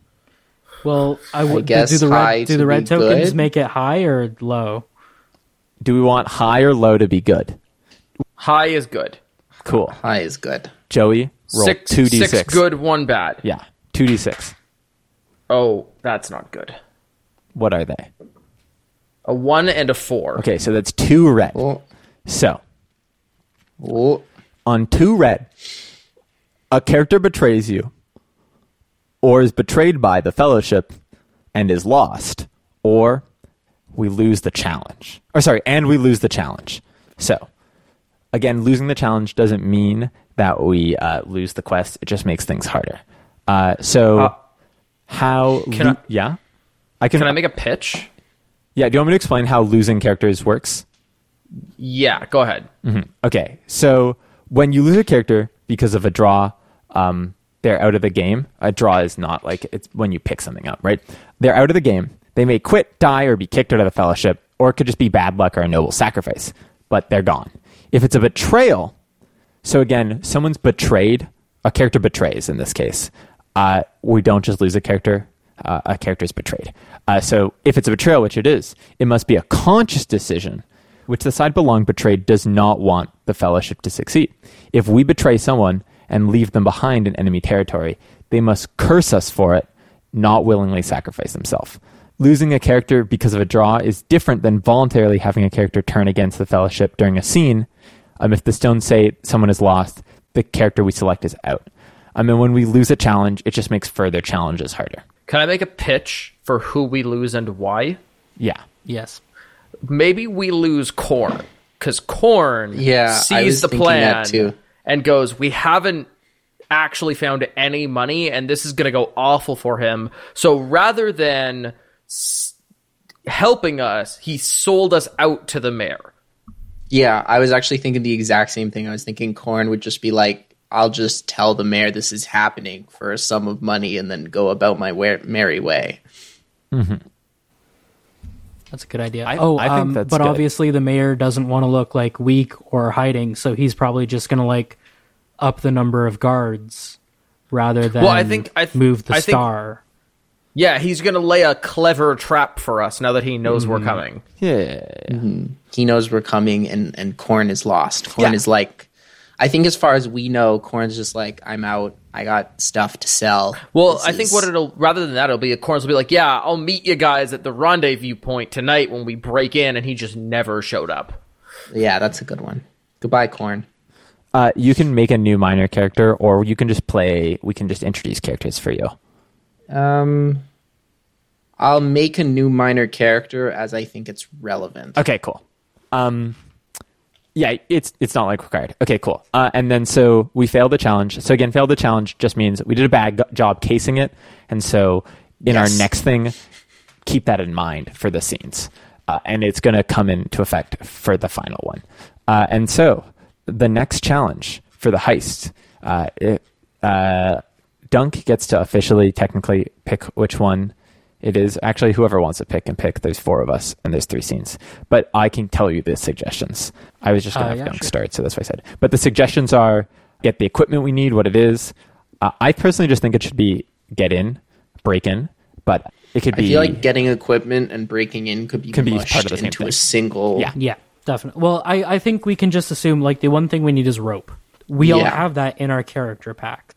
Speaker 4: I guess
Speaker 1: do the
Speaker 4: high
Speaker 1: red, do
Speaker 4: to
Speaker 1: the red
Speaker 4: be
Speaker 1: tokens
Speaker 4: good.
Speaker 1: make it high or low?
Speaker 3: Do we want high or low to be good?
Speaker 2: High is good.
Speaker 3: Cool.
Speaker 4: High is good.
Speaker 3: Joey, roll 2d6.
Speaker 2: 6 good, 1 bad.
Speaker 3: Yeah, 2d6.
Speaker 2: Oh, that's not good.
Speaker 3: What are they?
Speaker 2: A 1 and a 4.
Speaker 3: Okay, so that's 2 red.
Speaker 4: Oh,
Speaker 3: So,
Speaker 4: oh.
Speaker 3: on 2 red, a character betrays you, or is betrayed by the Fellowship and is lost, or we lose the challenge. And we lose the challenge. So, again, losing the challenge doesn't mean that we lose the quest. It just makes things harder. Yeah?
Speaker 2: Can I make a pitch?
Speaker 3: Yeah, do you want me to explain how losing characters works?
Speaker 2: Yeah, go ahead.
Speaker 3: Okay, so when you lose a character because of a draw, they're out of the game. A draw is not like it's when you pick something up, right? They're out of the game. They may quit, die, or be kicked out of the Fellowship, or it could just be bad luck or a noble sacrifice, but they're gone. If it's a betrayal, so again, someone's betrayed, a character betrays in this case. We don't just lose a character is betrayed. So if it's a betrayal, which it is, it must be a conscious decision, which the side belonged betrayed does not want the Fellowship to succeed. If we betray someone and leave them behind in enemy territory, they must curse us for it, not willingly sacrifice themselves. Losing a character because of a draw is different than voluntarily having a character turn against the Fellowship during a scene. If the stones say someone is lost, the character we select is out. And when we lose a challenge, it just makes further challenges harder.
Speaker 2: Can I make a pitch for who we lose and why?
Speaker 3: Yeah.
Speaker 1: Yes.
Speaker 2: Maybe we lose Korn, because Korn
Speaker 4: Yeah, I was
Speaker 2: sees the
Speaker 4: thinking
Speaker 2: plan
Speaker 4: that too.
Speaker 2: and goes, we haven't actually found any money, and this is going to go awful for him. So rather than helping us, he sold us out to the mayor.
Speaker 4: Yeah, I was actually thinking the exact same thing. I was thinking Korn would just be like, I'll just tell the mayor this is happening for a sum of money and then go about my merry way.
Speaker 3: Mm-hmm.
Speaker 1: That's a good idea.
Speaker 3: I think that's
Speaker 1: but
Speaker 3: good.
Speaker 1: obviously the mayor doesn't want to look like weak or hiding, so he's probably just going to like up the number of guards rather than move the star.
Speaker 2: Yeah, he's going to lay a clever trap for us now that he knows we're coming.
Speaker 3: Yeah.
Speaker 4: He knows we're coming and Korn is lost. Korn is like, I think as far as we know, Corn's just like, I'm out. I got stuff to sell.
Speaker 2: Well, I think what it'll, rather than that, it'll be, Corns will be like, yeah, I'll meet you guys at the rendezvous point tonight when we break in, and he just never showed up.
Speaker 4: Yeah, that's a good one. Goodbye, Corn.
Speaker 3: You can make a new minor character, or you can just play. We can just introduce characters for you.
Speaker 4: I'll make a new minor character as I think it's relevant.
Speaker 3: Okay, cool. Yeah, it's not like required. Okay, cool. And then so we failed the challenge. So again, failed the challenge just means we did a bad job casing it. And so in our next thing, keep that in mind for the scenes. And it's going to come into effect for the final one. And so the next challenge for the heist, Dunk gets to officially, technically pick which one it is. Actually, whoever wants to pick and pick. There's 4 of us, and there's 3 scenes. But I can tell you the suggestions. I was just going to have Dunk start, so that's what I said. But the suggestions are get the equipment we need, what it is. I personally just think it should be get in, break in, but it could be...
Speaker 4: I feel like getting equipment and breaking in could be mushed
Speaker 3: part of the same
Speaker 4: into
Speaker 3: thing.
Speaker 4: a single...
Speaker 1: Yeah, definitely. Well, I think we can just assume, like, the one thing we need is rope. We all have that in our character pack.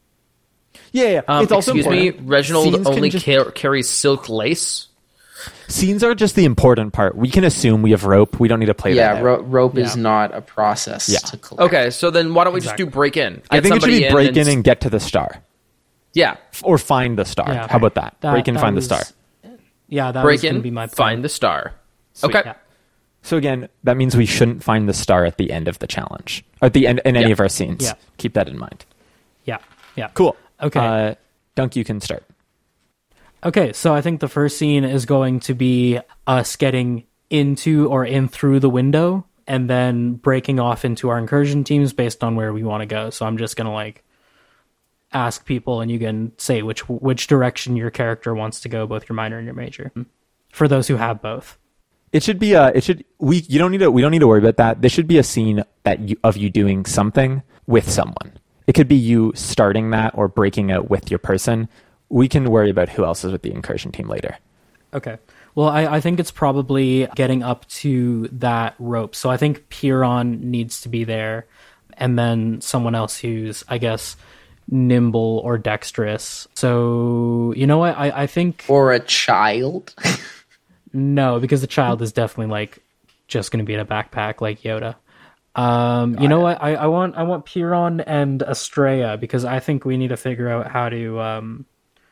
Speaker 3: Yeah. It's also
Speaker 2: excuse me,
Speaker 3: important.
Speaker 2: Reginald
Speaker 3: Scenes can
Speaker 2: only
Speaker 3: just-
Speaker 2: carries silk lace?
Speaker 3: Scenes are just the important part. We can assume we have rope. We don't need to play that out.
Speaker 4: Rope is not a process to collect.
Speaker 2: Okay, so then why don't we just do break in?
Speaker 3: I think it should
Speaker 2: somebody
Speaker 3: be break in and get to the star.
Speaker 2: Yeah.
Speaker 3: Or find the star.
Speaker 1: Yeah.
Speaker 3: How about that? Break in, find the star.
Speaker 1: Yeah, that
Speaker 2: Break
Speaker 1: was going to
Speaker 2: in,
Speaker 1: be my plan.
Speaker 2: find the star.
Speaker 3: Sweet.
Speaker 2: Okay.
Speaker 1: Yeah.
Speaker 3: So again, that means we shouldn't find the star at the end of the challenge. Or at the end in any of our scenes.
Speaker 1: Yeah.
Speaker 3: Keep that in mind.
Speaker 1: Yeah.
Speaker 3: Cool.
Speaker 1: Okay.
Speaker 3: Dunk, you can start.
Speaker 1: Okay, so I think the first scene is going to be us getting into or in through the window and then breaking off into our incursion teams based on where we want to go. So I'm just going to like ask people and you can say which direction your character wants to go, both your minor and your major. For those who have both.
Speaker 3: It should be we don't need to worry about that. This should be a scene of you doing something with someone. It could be you starting that or breaking out with your person. We can worry about who else is with the incursion team later.
Speaker 1: Okay. Well, I think it's probably getting up to that rope. So I think Piron needs to be there, and then someone else who's, I guess, nimble or dexterous. So, you know what? I think...
Speaker 4: Or a child.
Speaker 1: No, because the child is definitely, like, just going to be in a backpack like Yoda. You know what? I want Piron and Estrella, because I think we need to figure out how to...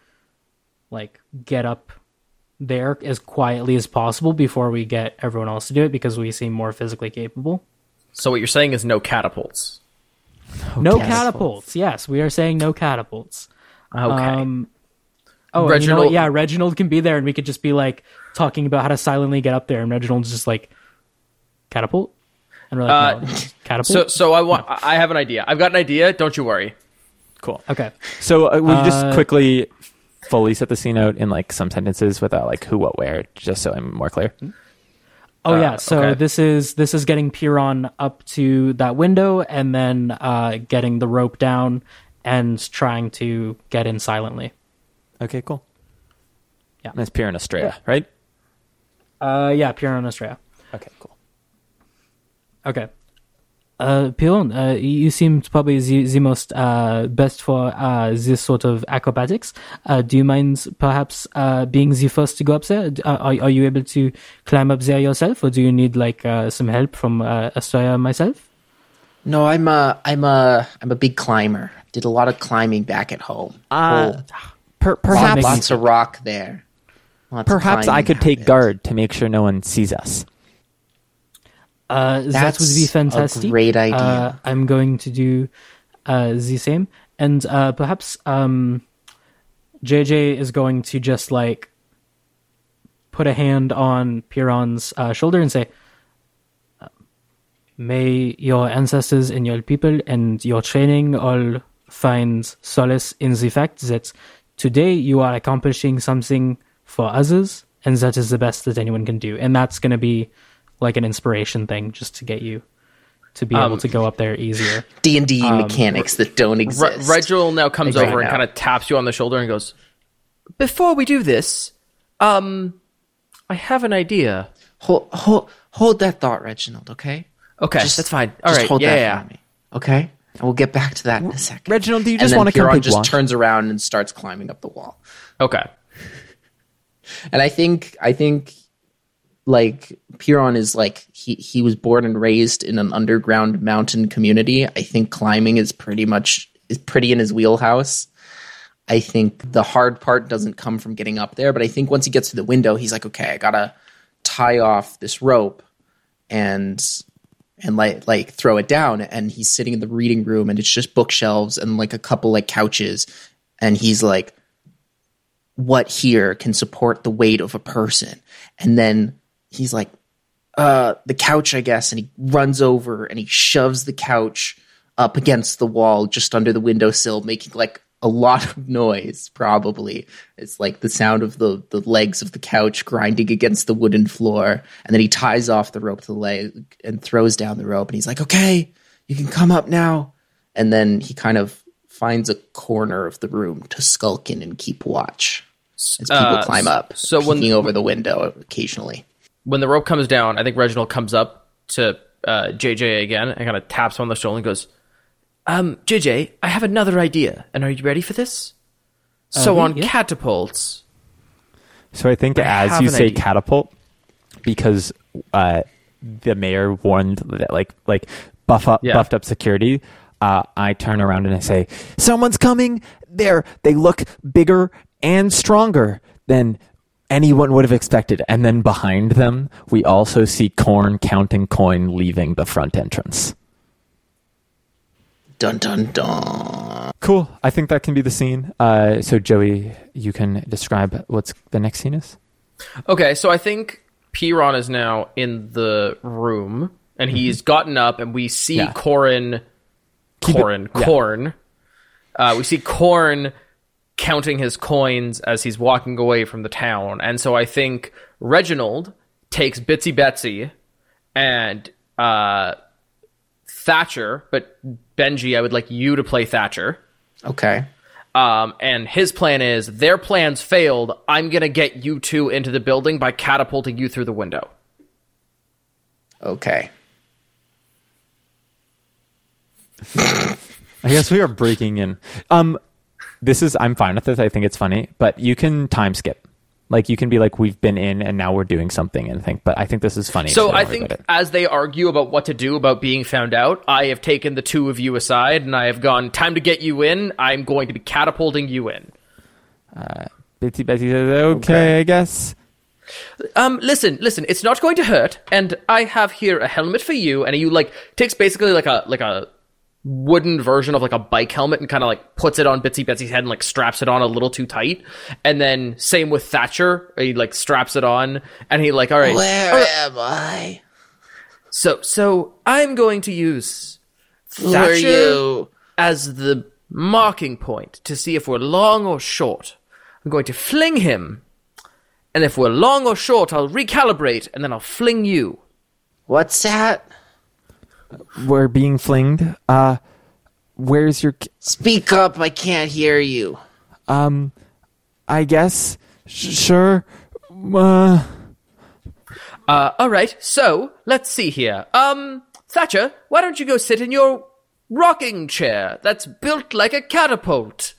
Speaker 1: like get up there as quietly as possible before we get everyone else to do it, because we seem more physically capable.
Speaker 2: So what you're saying is no catapults.
Speaker 1: No catapults. Yes, we are saying no catapults.
Speaker 2: Okay.
Speaker 1: Oh,
Speaker 2: Reginald,
Speaker 1: you know what? Yeah, Reginald can be there, and we could just be like talking about how to silently get up there, and Reginald's just like catapult, and we're like, no, catapult.
Speaker 2: So I have an idea. I've got an idea. Don't you worry.
Speaker 3: Cool.
Speaker 1: Okay.
Speaker 3: So we just quickly fully set the scene out in like some sentences without like who, what, where, just so I'm more clear.
Speaker 1: Oh yeah. So
Speaker 2: okay.
Speaker 1: this is getting Piron up to that window, and then getting the rope down and trying to get in silently.
Speaker 3: Okay, cool.
Speaker 1: Yeah.
Speaker 3: That's Piron Estrella, right?
Speaker 1: Yeah, Piron and Estrella.
Speaker 3: Okay, cool.
Speaker 1: Okay. Piron, you seem probably the most best for this sort of acrobatics. Do you mind perhaps being the first to go up there? Are you able to climb up there yourself, or do you need like some help from Estrella and myself?
Speaker 4: No, I'm a big climber. Did a lot of climbing back at home.
Speaker 3: Perhaps
Speaker 4: Lots of rock there.
Speaker 3: Perhaps I could take guard to make sure no one sees us.
Speaker 1: That would be fantastic.
Speaker 4: A great idea.
Speaker 1: I'm going to do the same, and perhaps JJ is going to just like put a hand on Piron's shoulder and say, "May your ancestors and your people and your training all find solace in the fact that today you are accomplishing something for others, and that is the best that anyone can do." And that's going to be like an inspiration thing, just to get you to be able to go up there easier.
Speaker 4: D&D mechanics that don't exist.
Speaker 2: Reginald now comes over and kind of taps you on the shoulder and goes, "Before we do this, I have an idea."
Speaker 4: Hold that thought, Reginald. Okay.
Speaker 2: Okay,
Speaker 4: Just-
Speaker 2: that's fine. All
Speaker 4: just
Speaker 2: right,
Speaker 4: hold
Speaker 2: yeah,
Speaker 4: that
Speaker 2: yeah.
Speaker 4: for me. Okay, and we'll get back to that in a second.
Speaker 3: Reginald, do you
Speaker 4: And
Speaker 3: just
Speaker 4: then
Speaker 3: want to come
Speaker 4: Piron
Speaker 3: take
Speaker 4: just
Speaker 3: lunch?
Speaker 4: turns around and starts climbing up the wall.
Speaker 2: Okay.
Speaker 4: And I think like Piron is like he was born and raised in an underground mountain community. I think climbing is pretty in his wheelhouse. I think the hard part doesn't come from getting up there, but I think once he gets to the window, he's like, okay, I gotta tie off this rope and like throw it down. And he's sitting in the reading room, and it's just bookshelves and like a couple like couches, and he's like, what here can support the weight of a person? And then he's like, the couch, I guess. And he runs over and he shoves the couch up against the wall just under the windowsill, making like a lot of noise, probably. It's like the sound of the legs of the couch grinding against the wooden floor. And then he ties off the rope to the leg and throws down the rope. And he's like, okay, you can come up now. And then he kind of finds a corner of the room to skulk in and keep watch as people climb up,
Speaker 2: so
Speaker 4: peeking over the window occasionally.
Speaker 2: When the rope comes down, I think Reginald comes up to JJ again and kind of taps him on the shoulder and goes, JJ, I have another idea. And are you ready for this? So on
Speaker 1: yeah.
Speaker 2: catapults.
Speaker 3: So I think as
Speaker 2: have
Speaker 3: you
Speaker 2: an
Speaker 3: say
Speaker 2: idea.
Speaker 3: catapult, because the mayor warned that like buffed up security, I turn around and I say, someone's coming. They look bigger and stronger than anyone would have expected. And then behind them, we also see Korn counting coin leaving the front entrance.
Speaker 4: Dun, dun, dun.
Speaker 3: Cool. I think that can be the scene. So Joey, you can describe what's the next scene is?
Speaker 2: Okay, so I think Piron is now in the room, and he's gotten up, and we see
Speaker 3: Yeah.
Speaker 2: Korn. We see Korn counting his coins as he's walking away from the town. And so I think Reginald takes Bitsy Betsy and Thatcher, but Benji, I would like you to play Thatcher.
Speaker 4: Okay.
Speaker 2: And his plan is, their plans failed, I'm going to get you two into the building by catapulting you through the window.
Speaker 4: Okay.
Speaker 3: I guess we are breaking in. I'm fine with this. I think it's funny, but you can time skip. Like you can be like, we've been in and now we're doing something and think, but I think this is funny.
Speaker 2: So
Speaker 3: don't
Speaker 2: I
Speaker 3: worry
Speaker 2: think
Speaker 3: about it.
Speaker 2: as they argue about what to do about being found out, I have taken the two of you aside and I have gone, time to get you in. I'm going to be catapulting you in.
Speaker 3: Bitsy Betsy says, okay, I guess.
Speaker 2: Listen, it's not going to hurt. And I have here a helmet for you. And he like takes basically like a wooden version of like a bike helmet and kind of like puts it on Bitsy Betsy's head and like straps it on a little too tight. And then same with Thatcher, he like straps it on and he like, all right.
Speaker 4: Where am I?
Speaker 2: So I'm going to use
Speaker 4: Who are
Speaker 2: Thatcher
Speaker 4: you?
Speaker 2: as the marking point to see if we're long or short. I'm going to fling him. And if we're long or short, I'll recalibrate and then I'll fling you.
Speaker 4: What's that?
Speaker 3: We're being flinged. Where's your...
Speaker 4: Speak up, I can't hear you.
Speaker 3: I guess. Sure.
Speaker 2: All right, so let's see here. Thatcher, why don't you go sit in your rocking chair that's built like a catapult?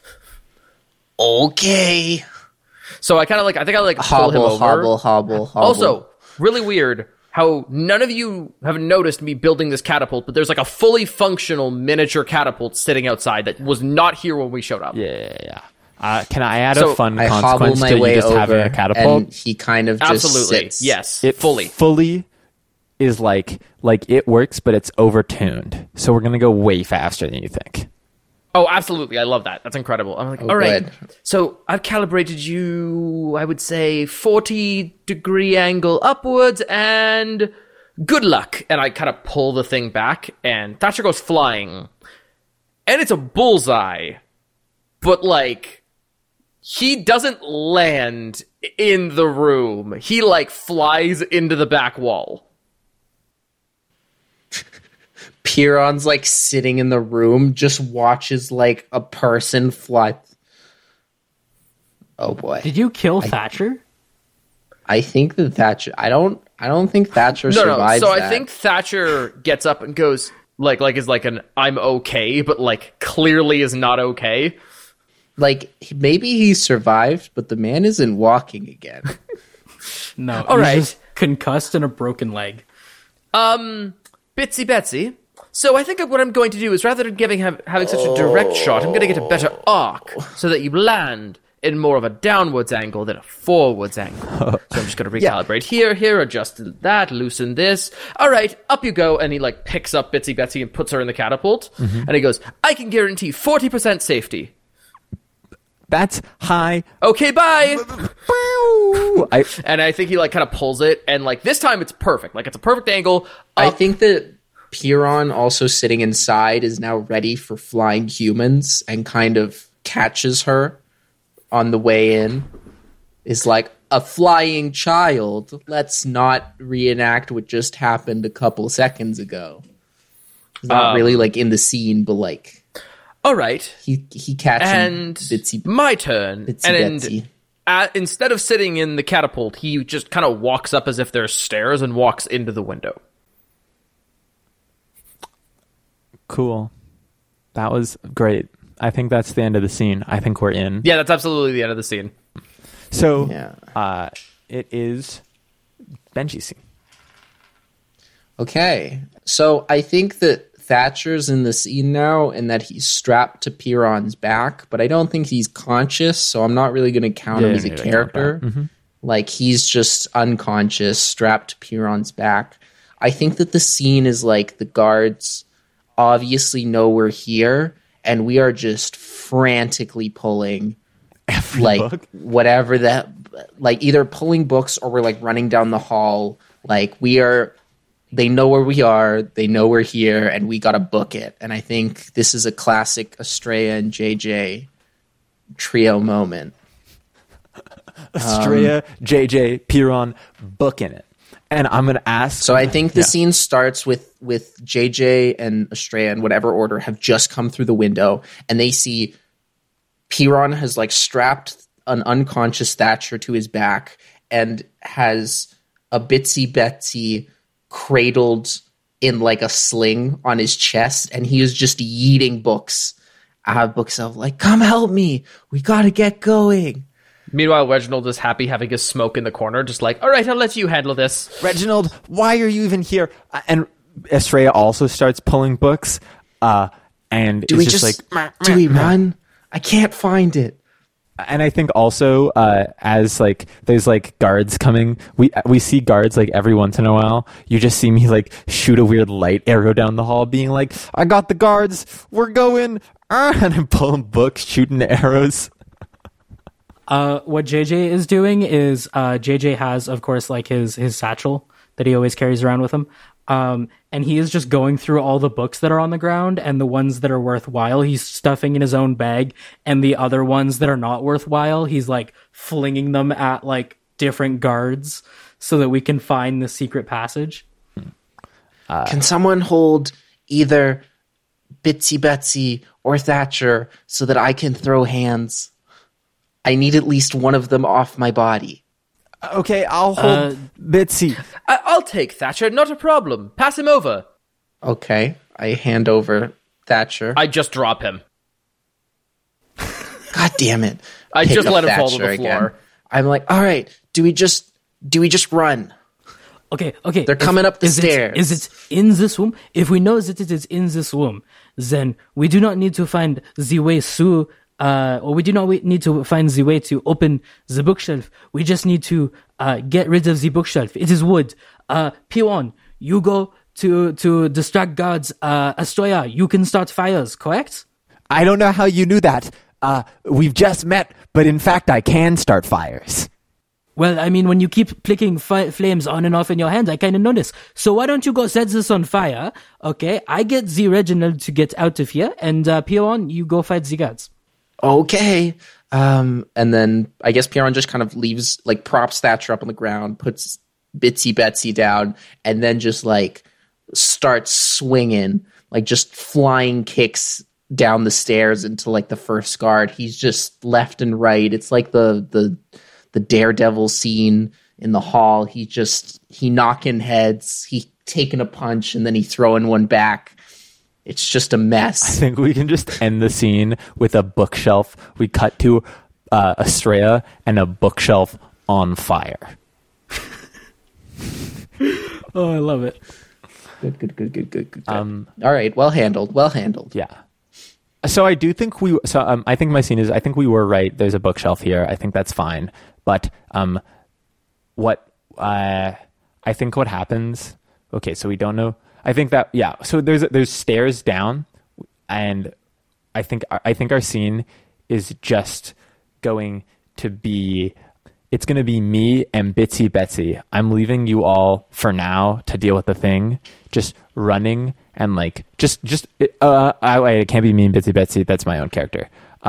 Speaker 4: Okay.
Speaker 2: So I think I pull him
Speaker 4: Hobble,
Speaker 2: over.
Speaker 4: hobble.
Speaker 2: Also, really weird how none of you have noticed me building this catapult, but there's like a fully functional miniature catapult sitting outside that was not here when we showed up.
Speaker 3: Yeah. Can I add
Speaker 2: So
Speaker 3: a fun
Speaker 4: I hobble
Speaker 3: consequence
Speaker 4: my
Speaker 3: to you
Speaker 4: way
Speaker 3: just
Speaker 4: over,
Speaker 3: having a catapult?
Speaker 4: and he kind of just
Speaker 2: Absolutely,
Speaker 4: sits.
Speaker 2: yes,
Speaker 3: It fully is like it works, but it's overtuned. So we're gonna go way faster than you think.
Speaker 2: Oh, absolutely, I love that. That's incredible. I'm like, all right.
Speaker 4: good.
Speaker 2: So I've calibrated you, I would say 40-degree angle upwards, and good luck. And I kind of pull the thing back, and Thatcher goes flying, and it's a bullseye, but like, he doesn't land in the room. He like flies into the back wall.
Speaker 4: Piron's like sitting in the room, just watches like a person fly. Oh boy.
Speaker 1: Did you kill Thatcher?
Speaker 4: I think that Thatcher. I don't think Thatcher
Speaker 2: No.
Speaker 4: survives.
Speaker 2: So
Speaker 4: that.
Speaker 2: I think Thatcher gets up and goes, Like is like an I'm okay, but like clearly is not okay.
Speaker 4: Like, maybe he survived, but the man isn't walking again.
Speaker 1: No,
Speaker 2: All
Speaker 1: he's
Speaker 2: right.
Speaker 1: just concussed and a broken leg.
Speaker 2: Bitsy Betsy. So I think what I'm going to do is rather than having such a direct shot, I'm going to get a better arc so that you land in more of a downwards angle than a forwards angle. So I'm just going to recalibrate here, adjust that, loosen this. All right, up you go. And he like picks up Bitsy Betsy and puts her in the catapult. And he goes, I can guarantee 40% safety.
Speaker 3: That's high.
Speaker 2: Okay, bye.
Speaker 3: I
Speaker 2: And I think he like kind of pulls it, and like this time it's perfect. Like it's a perfect angle.
Speaker 4: I think that Piron, also sitting inside, is now ready for flying humans and kind of catches her on the way in. Is like, a flying child. Let's not reenact what just happened a couple seconds ago. He's not really like in the scene, but like
Speaker 2: All right.
Speaker 4: he catches
Speaker 2: And
Speaker 4: Bitsy
Speaker 2: my turn.
Speaker 4: Betsy.
Speaker 2: And instead of sitting in the catapult, he just kind of walks up as if there's stairs and walks into the window.
Speaker 3: Cool. That was great. I think that's the end of the scene. I think we're in.
Speaker 2: Yeah, that's absolutely the end of the scene.
Speaker 3: So
Speaker 4: Yeah.
Speaker 3: it is Benji's scene.
Speaker 4: Okay. So I think that Thatcher's in the scene now and that he's strapped to Piron's back, but I don't think he's conscious, so I'm not really going to count him as a character. Like, he's just unconscious, strapped to Piron's back. I think that the scene is like the guards obviously know we're here, and we are just frantically pulling
Speaker 3: book?
Speaker 4: whatever that, like either pulling books or we're like running down the hall. Like, they know where we are, they know we're here, and we gotta book it. And I think this is a classic Estrella and JJ trio moment.
Speaker 3: Estrella, JJ, Piron, booking it. And I'm going to ask...
Speaker 4: So I think the scene starts with JJ and Estrella in whatever order have just come through the window, and they see Piron has like strapped an unconscious Thatcher to his back and has a Bitsy Betsy cradled in like a sling on his chest, and he is just yeeting books. I have books of like, come help me, we gotta get going.
Speaker 2: Meanwhile, Reginald is happy having his smoke in the corner, just like, all right, I'll let you handle this.
Speaker 3: Reginald, why are you even here? And Estrella also starts pulling books. And
Speaker 4: Do
Speaker 3: it's
Speaker 4: we
Speaker 3: just like...
Speaker 4: do we run? I can't find it.
Speaker 3: And I think also as like there's like guards coming, we see guards like every once in a while. You just see me like shoot a weird light arrow down the hall, being like, "I got the guards, we're going!" And I'm pulling books, shooting arrows.
Speaker 1: What JJ is doing is JJ has, of course, like his satchel that he always carries around with him. And he is just going through all the books that are on the ground, and the ones that are worthwhile he's stuffing in his own bag, and the other ones that are not worthwhile he's like flinging them at like different guards so that we can find the secret passage.
Speaker 4: Can someone hold either Bitsy Betsy or Thatcher so that I can throw hands? I need at least one of them off my body.
Speaker 3: Okay, I'll hold Bitsy.
Speaker 2: I'll take Thatcher, not a problem. Pass him over.
Speaker 4: Okay, I hand over Thatcher.
Speaker 2: I just drop him.
Speaker 4: God damn it!
Speaker 2: I
Speaker 4: Pick
Speaker 2: just
Speaker 4: up
Speaker 2: let him fall to
Speaker 4: Thatcher
Speaker 2: the floor.
Speaker 4: again. I'm like, all right, do we just run?
Speaker 1: Okay.
Speaker 4: They're coming up the
Speaker 1: is
Speaker 4: stairs.
Speaker 1: Is it in this room? If we know that it is in this room, then we do not need to find the way through, or we do not need to find the way to open the bookshelf. We just need to get rid of the bookshelf. It is wood. Piron, you go to distract guards. Estrella, you can start fires, correct?
Speaker 3: I don't know how you knew that. We've just met, but in fact, I can start fires.
Speaker 1: Well, I mean, when you keep flicking flames on and off in your hand, I kind of notice. So why don't you go set this on fire, okay? I get the Reginald to get out of here, and Piron, you go fight the guards.
Speaker 4: Okay. And then I guess Piron just kind of leaves, like, props Thatcher up on the ground, puts Bitsy Betsy down, and then just, like, starts swinging, like, just flying kicks down the stairs into, like, the first guard. He's just left and right. It's like the Daredevil scene in the hall. He knocking heads, he taking a punch, and then he throwing one back. It's just a
Speaker 3: I
Speaker 4: mess.
Speaker 3: think we can just end the scene with a bookshelf. We cut to Estrella and a bookshelf on fire.
Speaker 1: Oh, I love it.
Speaker 4: Good. All right, well handled.
Speaker 3: Yeah. So I do think I think my scene is, I think we were right. There's a bookshelf here. I think that's fine. But I think what happens, okay, so we don't know. I think that, yeah. So there's stairs down, and I think our scene is just going to be, it's going to be me and Bitsy Betsy. I'm leaving you all for now to deal with the thing. Just running and like, it can't be me and Bitsy Betsy. That's my own character.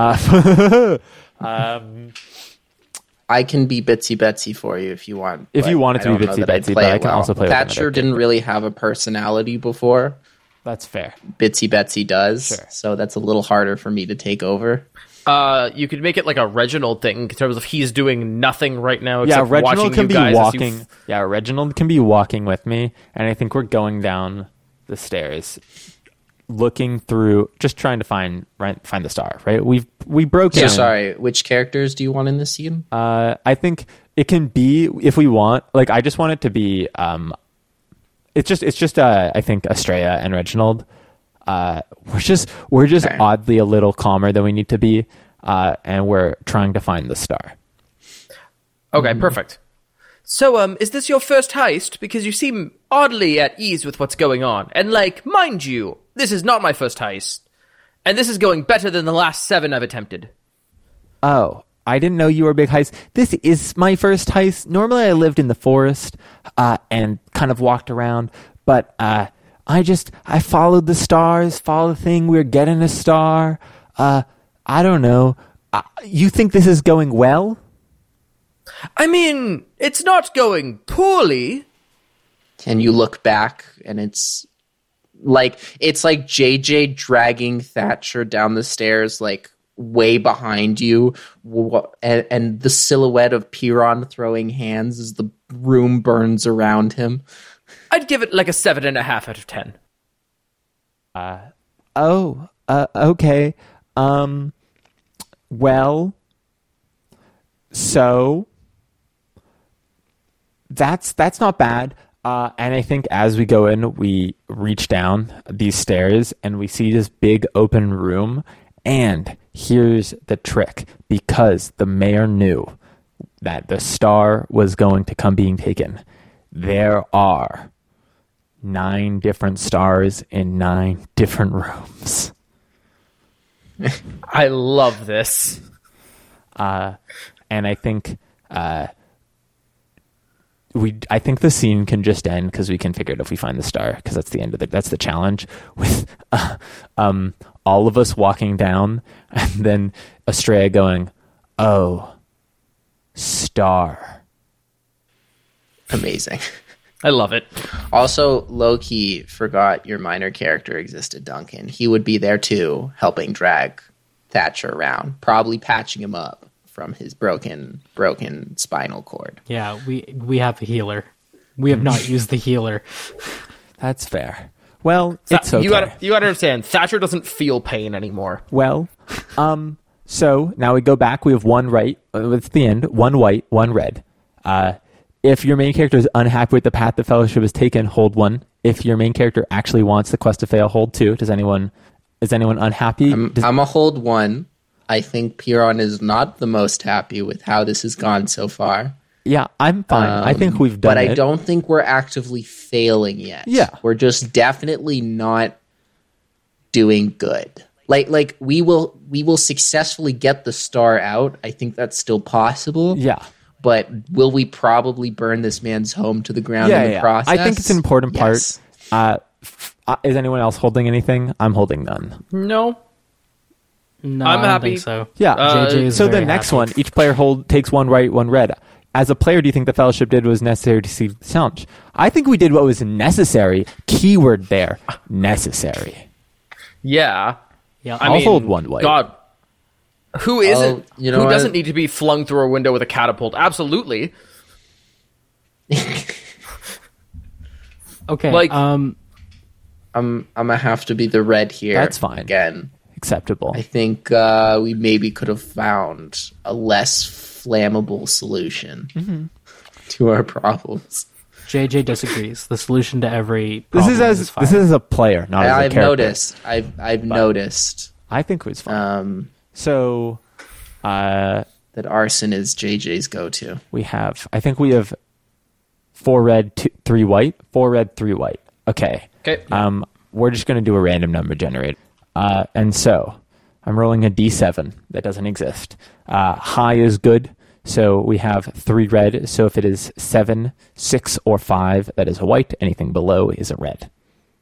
Speaker 4: I can be Bitsy Betsy for you if you want.
Speaker 3: If you want it to be Bitsy Betsy, but I can also play with another
Speaker 4: Thatcher didn't really have a personality before.
Speaker 3: That's fair.
Speaker 4: Bitsy Betsy does,
Speaker 3: Sure.
Speaker 4: so that's a little harder for me to take over.
Speaker 2: You could make it like a Reginald thing in terms of he's doing nothing right now
Speaker 3: Yeah,
Speaker 2: except
Speaker 3: Reginald
Speaker 2: watching
Speaker 3: can
Speaker 2: you
Speaker 3: be
Speaker 2: guys
Speaker 3: walking. Yeah, Reginald can be walking with me, and I think we're going down the stairs, looking through, just trying to find the star. Right? We broke
Speaker 4: So
Speaker 3: in.
Speaker 4: sorry, which characters do you want in this scene?
Speaker 3: I think it can be, if we want. Like, I just want it to be. It's just. I think Estrella and Reginald. We're just
Speaker 4: Okay.
Speaker 3: oddly a little calmer than we need to be, and we're trying to find the star.
Speaker 2: Okay, perfect. So, is this your first heist? Because you seem oddly at ease with what's going on. And, like, mind you, this is not my first heist. And this is going better than the last 7 I've attempted.
Speaker 3: Oh, I didn't know you were a big heist. This is my first heist. Normally I lived in the forest and kind of walked around, but I followed the stars, followed the thing. We're getting a star. I don't know. You think this is going well?
Speaker 2: I mean, it's not going poorly.
Speaker 4: And you look back, and it's like JJ dragging Thatcher down the stairs, like way behind you, and the silhouette of Piron throwing hands as the room burns around him.
Speaker 2: I'd give it like a 7.5 out of 10.
Speaker 3: Okay. Well, so that's not bad. And I think as we go in, we reach down these stairs and we see this big open room. And here's the trick, because the mayor knew that the star was going to come being taken. There are 9 different stars in 9 different rooms.
Speaker 2: I love this.
Speaker 3: And I think I think the scene can just end because we can figure it if we find the star, because that's the end of that's the challenge, with all of us walking down and then Estrella going, "Oh, star."
Speaker 4: Amazing.
Speaker 2: I love it.
Speaker 4: Also, low-key forgot your minor character existed, Duncan. He would be there too, helping drag Thatcher around, probably patching him up from his broken spinal cord.
Speaker 1: Yeah, we have a healer. We have not used the healer.
Speaker 3: That's fair. Well, it's okay.
Speaker 2: You gotta understand, Thatcher doesn't feel pain anymore.
Speaker 3: Well, so now we go back. We have one right. It's the end. One white, one red. If your main character is unhappy with the path the Fellowship has taken, hold 1. If your main character actually wants the quest to fail, hold 2. Is anyone unhappy?
Speaker 4: I'm a hold 1. I think Piron is not the most happy with how this has gone so far.
Speaker 3: Yeah, I'm fine. I think we've done
Speaker 4: but
Speaker 3: it.
Speaker 4: I don't think we're actively failing yet.
Speaker 3: Yeah.
Speaker 4: We're just definitely not doing good. Like we will successfully get the star out. I think that's still possible.
Speaker 3: Yeah.
Speaker 4: But will we probably burn this man's home to the ground in the process?
Speaker 3: I think it's an important
Speaker 4: Yes.
Speaker 3: part. Is anyone else holding anything? I'm holding none.
Speaker 2: No.
Speaker 1: No,
Speaker 2: I'm
Speaker 1: I don't
Speaker 2: happy.
Speaker 1: think so.
Speaker 3: Yeah.
Speaker 1: JJ is
Speaker 3: So the
Speaker 1: very
Speaker 3: next
Speaker 1: happy.
Speaker 3: one, each player takes 1 right, 1 red. As a player, do you think the Fellowship did what was necessary to see the challenge? I think we did what was necessary. Keyword there, necessary.
Speaker 2: Yeah.
Speaker 1: Yeah,
Speaker 2: I
Speaker 3: I'll
Speaker 2: mean,
Speaker 3: hold 1 white.
Speaker 2: God. Who isn't?
Speaker 4: you know
Speaker 2: who
Speaker 4: what?
Speaker 2: doesn't need to be flung through a window with a catapult? Absolutely.
Speaker 1: okay.
Speaker 2: like-
Speaker 4: I'm gonna have to be the red here.
Speaker 3: That's fine.
Speaker 4: Again.
Speaker 3: Acceptable.
Speaker 4: I think we maybe could have found a less flammable solution to our problems.
Speaker 1: JJ disagrees. The solution to every
Speaker 3: This
Speaker 1: problem
Speaker 3: is
Speaker 1: fire.
Speaker 3: this is a player, not as a
Speaker 4: I've
Speaker 3: character.
Speaker 4: noticed. I've noticed
Speaker 3: I think it was fun. So,
Speaker 4: that arson is JJ's go-to.
Speaker 3: I think we have 4 red, 3 white. 4 red, 3 white. Okay.
Speaker 2: Okay.
Speaker 3: We're just going to do a random number generator. And so, I'm rolling a d7 that doesn't exist. High is good, so we have 3 red. So if it is 7, 6, or 5, that is a white. Anything below is a red.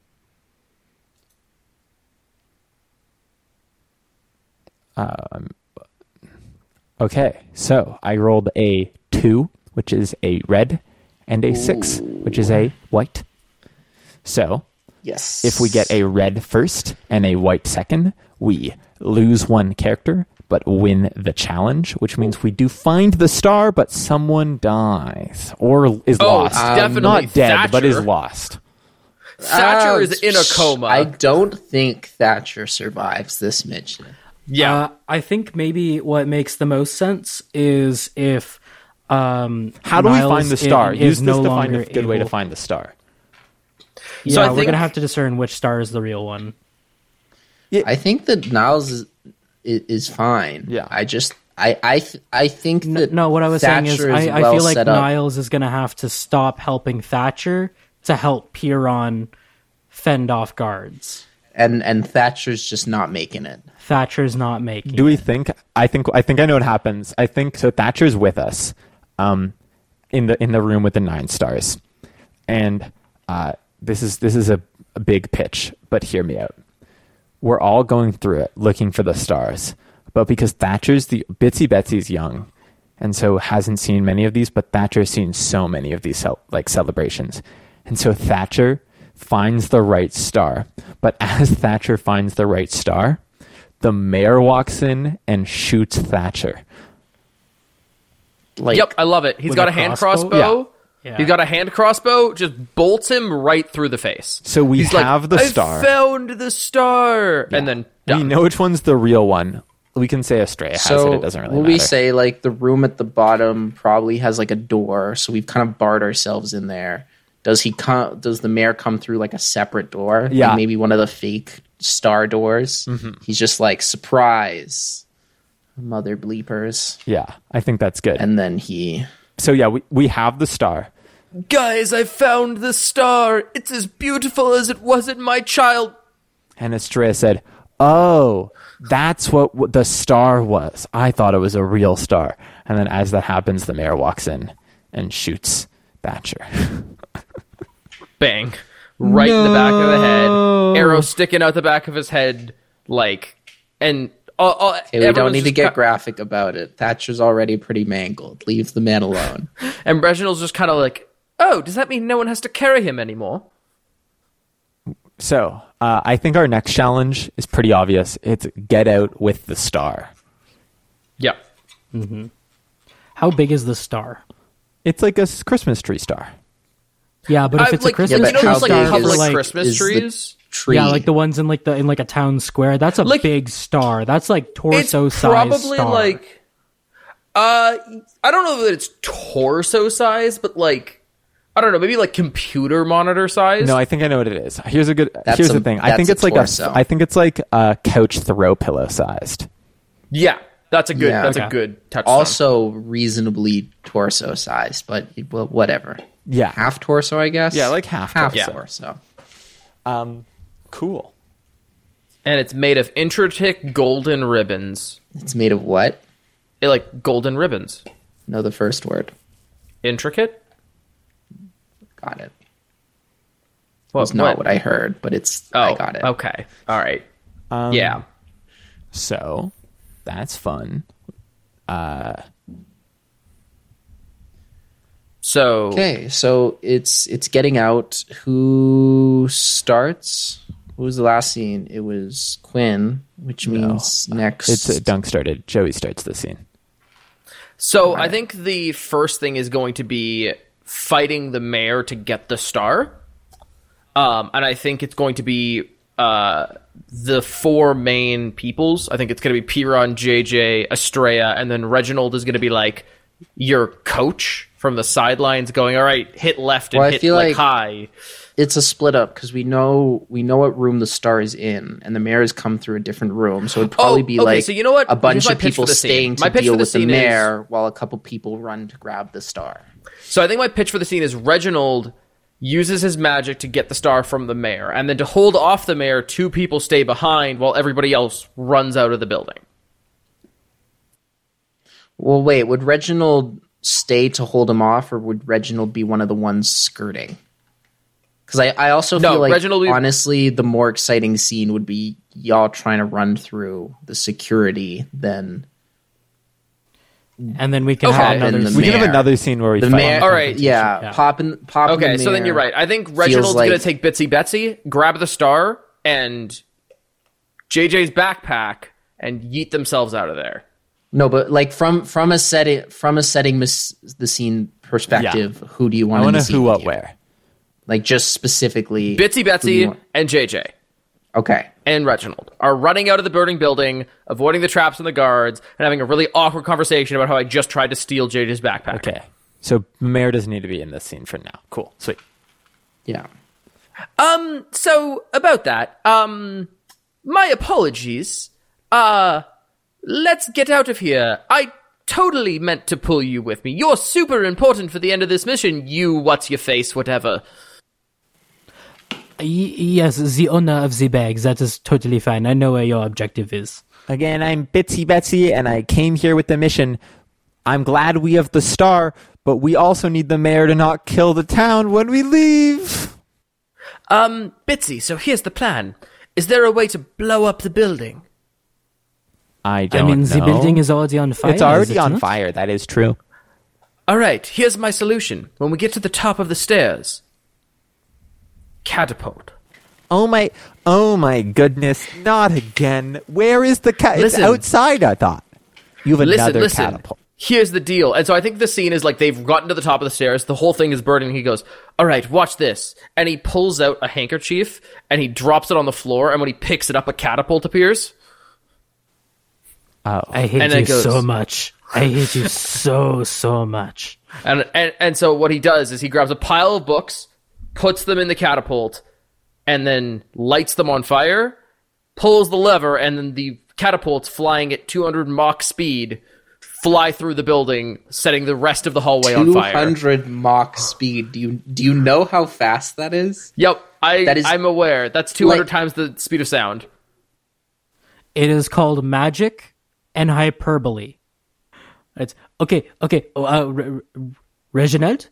Speaker 3: Okay, so I rolled a 2, which is a red, and a 6, which is a white. So,
Speaker 4: Yes.
Speaker 3: if we get a red first and a white second, we lose 1 character, but win the challenge, which means we do find the star, but someone dies or is lost.
Speaker 2: definitely
Speaker 3: Not dead, but is
Speaker 2: Thatcher.
Speaker 3: lost.
Speaker 2: Thatcher is in a coma.
Speaker 4: I don't think Thatcher survives this mission.
Speaker 2: yeah.
Speaker 1: I think maybe what makes the most sense is if
Speaker 3: How do we
Speaker 1: Niles
Speaker 3: find the star?
Speaker 1: is
Speaker 3: Use this
Speaker 1: no
Speaker 3: to find a
Speaker 1: longer
Speaker 3: good way to
Speaker 1: able-
Speaker 3: find the star.
Speaker 1: Yeah,
Speaker 2: So I
Speaker 1: we're
Speaker 2: think-
Speaker 1: gonna have to discern which star is the real one.
Speaker 4: I think that Niles is fine.
Speaker 3: Yeah.
Speaker 4: I think that
Speaker 1: No, what I was saying is
Speaker 4: Thatcher
Speaker 1: I
Speaker 4: well
Speaker 1: feel like
Speaker 4: set up.
Speaker 1: Niles is gonna have to stop helping Thatcher to help Piron fend off guards.
Speaker 4: and Thatcher's just not making it.
Speaker 1: Thatcher's not making
Speaker 3: Do we
Speaker 1: it.
Speaker 3: think? I think I know what happens. I think so. Thatcher's with us, in the room with the 9 stars, and this is a big pitch. But hear me out. We're all going through it looking for the stars, but because Bitsy Betsy's young, and so hasn't seen many of these, but Thatcher's seen so many of these celebrations, and so Thatcher finds the right star. But as Thatcher finds the right star, the mayor walks in and shoots Thatcher.
Speaker 4: Like,
Speaker 2: Yep, I love it. He's
Speaker 1: With
Speaker 2: got
Speaker 1: a
Speaker 2: a hand
Speaker 1: crossbow?
Speaker 2: crossbow.
Speaker 1: Yeah.
Speaker 2: He's got a hand crossbow, just bolts him right through the face.
Speaker 3: So we
Speaker 2: He's
Speaker 3: have
Speaker 2: like,
Speaker 3: the
Speaker 2: I
Speaker 3: star.
Speaker 2: found the star. And then
Speaker 3: We
Speaker 2: done.
Speaker 3: know which one's the real one. We can say Estrella has
Speaker 4: so
Speaker 3: it. It doesn't really
Speaker 4: will
Speaker 3: matter.
Speaker 4: we say like the room at the bottom probably has like a door, so we've kind of barred ourselves in there. Does the mayor come through like a separate door?
Speaker 3: Yeah.
Speaker 4: Like maybe one of the fake star doors. He's just like, surprise, mother bleepers,
Speaker 3: Yeah, I think that's good.
Speaker 4: and then he
Speaker 3: So yeah, we have the star.
Speaker 2: Guys, I found the star. It's as beautiful as it was in my child.
Speaker 3: And Estrella said, "Oh, that's what the star was. I thought it was a real star." And then as that happens, the mayor walks in and shoots Thatcher.
Speaker 2: Bang. Right in the back of the head. Arrow sticking out the back of his head. Like, and
Speaker 4: Okay, we don't
Speaker 2: everyone's
Speaker 4: need to
Speaker 2: just
Speaker 4: get graphic about it. Thatcher's already pretty mangled. Leave the man alone.
Speaker 2: And Reginald's just kind of like, oh, does that mean no one has to carry him anymore?
Speaker 3: So I think our next challenge is pretty obvious. It's get out with the star.
Speaker 2: Yep.
Speaker 1: How big is the star?
Speaker 3: It's like a Christmas tree star.
Speaker 1: Yeah, but if it's
Speaker 2: like,
Speaker 1: a Christmas
Speaker 4: but
Speaker 2: you know
Speaker 1: tree
Speaker 4: how
Speaker 2: those like
Speaker 4: big
Speaker 1: star,
Speaker 2: public
Speaker 4: is-
Speaker 1: like,
Speaker 2: Christmas
Speaker 4: is the
Speaker 2: trees?
Speaker 4: Tree.
Speaker 1: yeah, like the ones in like a town square. That's a
Speaker 2: Like,
Speaker 1: big star. That's like
Speaker 2: It's
Speaker 1: torso size
Speaker 2: probably
Speaker 1: star.
Speaker 2: like, I don't know that it's torso size, but like, I don't know, maybe like computer monitor size.
Speaker 3: No, I think I know what it is. Here's the
Speaker 4: a-
Speaker 3: thing. I think
Speaker 4: that's
Speaker 3: it's
Speaker 4: a
Speaker 3: like
Speaker 4: torso.
Speaker 3: I think it's like a couch throw pillow sized.
Speaker 2: Yeah, that's a good.
Speaker 4: Yeah.
Speaker 2: That's a
Speaker 1: Okay.
Speaker 2: good touchstone.
Speaker 4: Also reasonably torso sized, but whatever.
Speaker 3: Yeah.
Speaker 4: Half torso, I guess.
Speaker 3: Yeah, like half
Speaker 4: torso.
Speaker 3: Cool.
Speaker 2: and it's made of intricate golden ribbons.
Speaker 4: It's made of what?
Speaker 2: Like golden ribbons.
Speaker 4: Know the first word.
Speaker 2: Intricate.
Speaker 4: Got it.
Speaker 2: Well,
Speaker 4: It's not what I heard, but it's.
Speaker 2: Oh,
Speaker 4: I got it.
Speaker 2: Okay. All right. Yeah.
Speaker 3: So that's fun.
Speaker 2: So
Speaker 4: Okay, so it's getting out. Who starts? What was the last scene? It was Quinn, which means next.
Speaker 3: It's Dunk started. Joey starts the scene.
Speaker 2: So I think the first thing is going to be fighting the mayor to get the star. And I think it's going to be the four main peoples. I think it's going to be Piron, JJ, Estrella, and then Reginald is going to be like your coach from the sidelines going, all right, hit left and hit like high.
Speaker 4: It's a split up because we know what room the star is in, and the mayor has come through a different room. So it'd probably be like
Speaker 2: so you know what?
Speaker 4: a bunch of people staying to deal with the mayor while a couple people run to grab the star.
Speaker 2: So I think my pitch for the scene is Reginald uses his magic to get the star from the mayor, and then to hold off the mayor, two people stay behind while everybody else runs out of the building.
Speaker 4: Well, wait, would Reginald stay to hold him off, or would Reginald be one of the ones skirting? Because I also feel like, honestly, the more exciting scene would be y'all trying to run through the security than...
Speaker 1: And then we can have
Speaker 3: another scene where we fight.
Speaker 4: Mayor,
Speaker 2: all right,
Speaker 4: yeah. Pop in
Speaker 2: okay, so then you're right. I think Reginald's going to take Bitsy Betsy, grab the star, and JJ's backpack, and yeet themselves out of there.
Speaker 4: No, but like from a setting the scene perspective, who do you want?
Speaker 3: I want to who, what, where.
Speaker 4: Like just specifically,
Speaker 2: Bitsy Betsy and JJ.
Speaker 4: Okay.
Speaker 2: And Reginald are running out of the burning building, avoiding the traps and the guards, and having a really awkward conversation about how I just tried to steal JJ's backpack.
Speaker 3: Okay. So Mayor doesn't need to be in this scene for now. Cool. Sweet.
Speaker 4: Yeah.
Speaker 2: So about that, my apologies. Let's get out of here. I totally meant to pull you with me. You're super important for the end of this mission, you what's-your-face, whatever.
Speaker 1: Yes, the owner of the bag. That is totally fine. I know where your objective is.
Speaker 3: Again, I'm Bitsy Betsy, and I came here with the mission. I'm glad we have the star, but we also need the mayor to not kill the town when we leave.
Speaker 2: Bitsy, so here's the plan. Is there a way to blow up the building?
Speaker 3: I mean,
Speaker 1: the building is already on fire.
Speaker 3: It's already on fire. That is true.
Speaker 2: All right, here's my solution. When we get to the top of the stairs... catapult.
Speaker 3: Oh my goodness, not again. Where is the it's outside, I thought. You have another catapult.
Speaker 2: Here's the deal. And so I think the scene is like they've gotten to the top of the stairs, the whole thing is burning, he goes, all right, watch this. And he pulls out a handkerchief and he drops it on the floor, and when he picks it up, a catapult appears.
Speaker 3: Oh.
Speaker 1: I hate you so much. I hate you so much.
Speaker 2: And so what he does is he grabs a pile of books, puts them in the catapult, and then lights them on fire, pulls the lever, and then the catapults flying at 200 Mach speed fly through the building, setting the rest of the hallway on fire.
Speaker 4: 200 Mach speed. Do you know how fast that is?
Speaker 2: Yep, I'm aware. That's 200 times the speed of sound.
Speaker 1: It is called magic and hyperbole. It's okay. Reginald,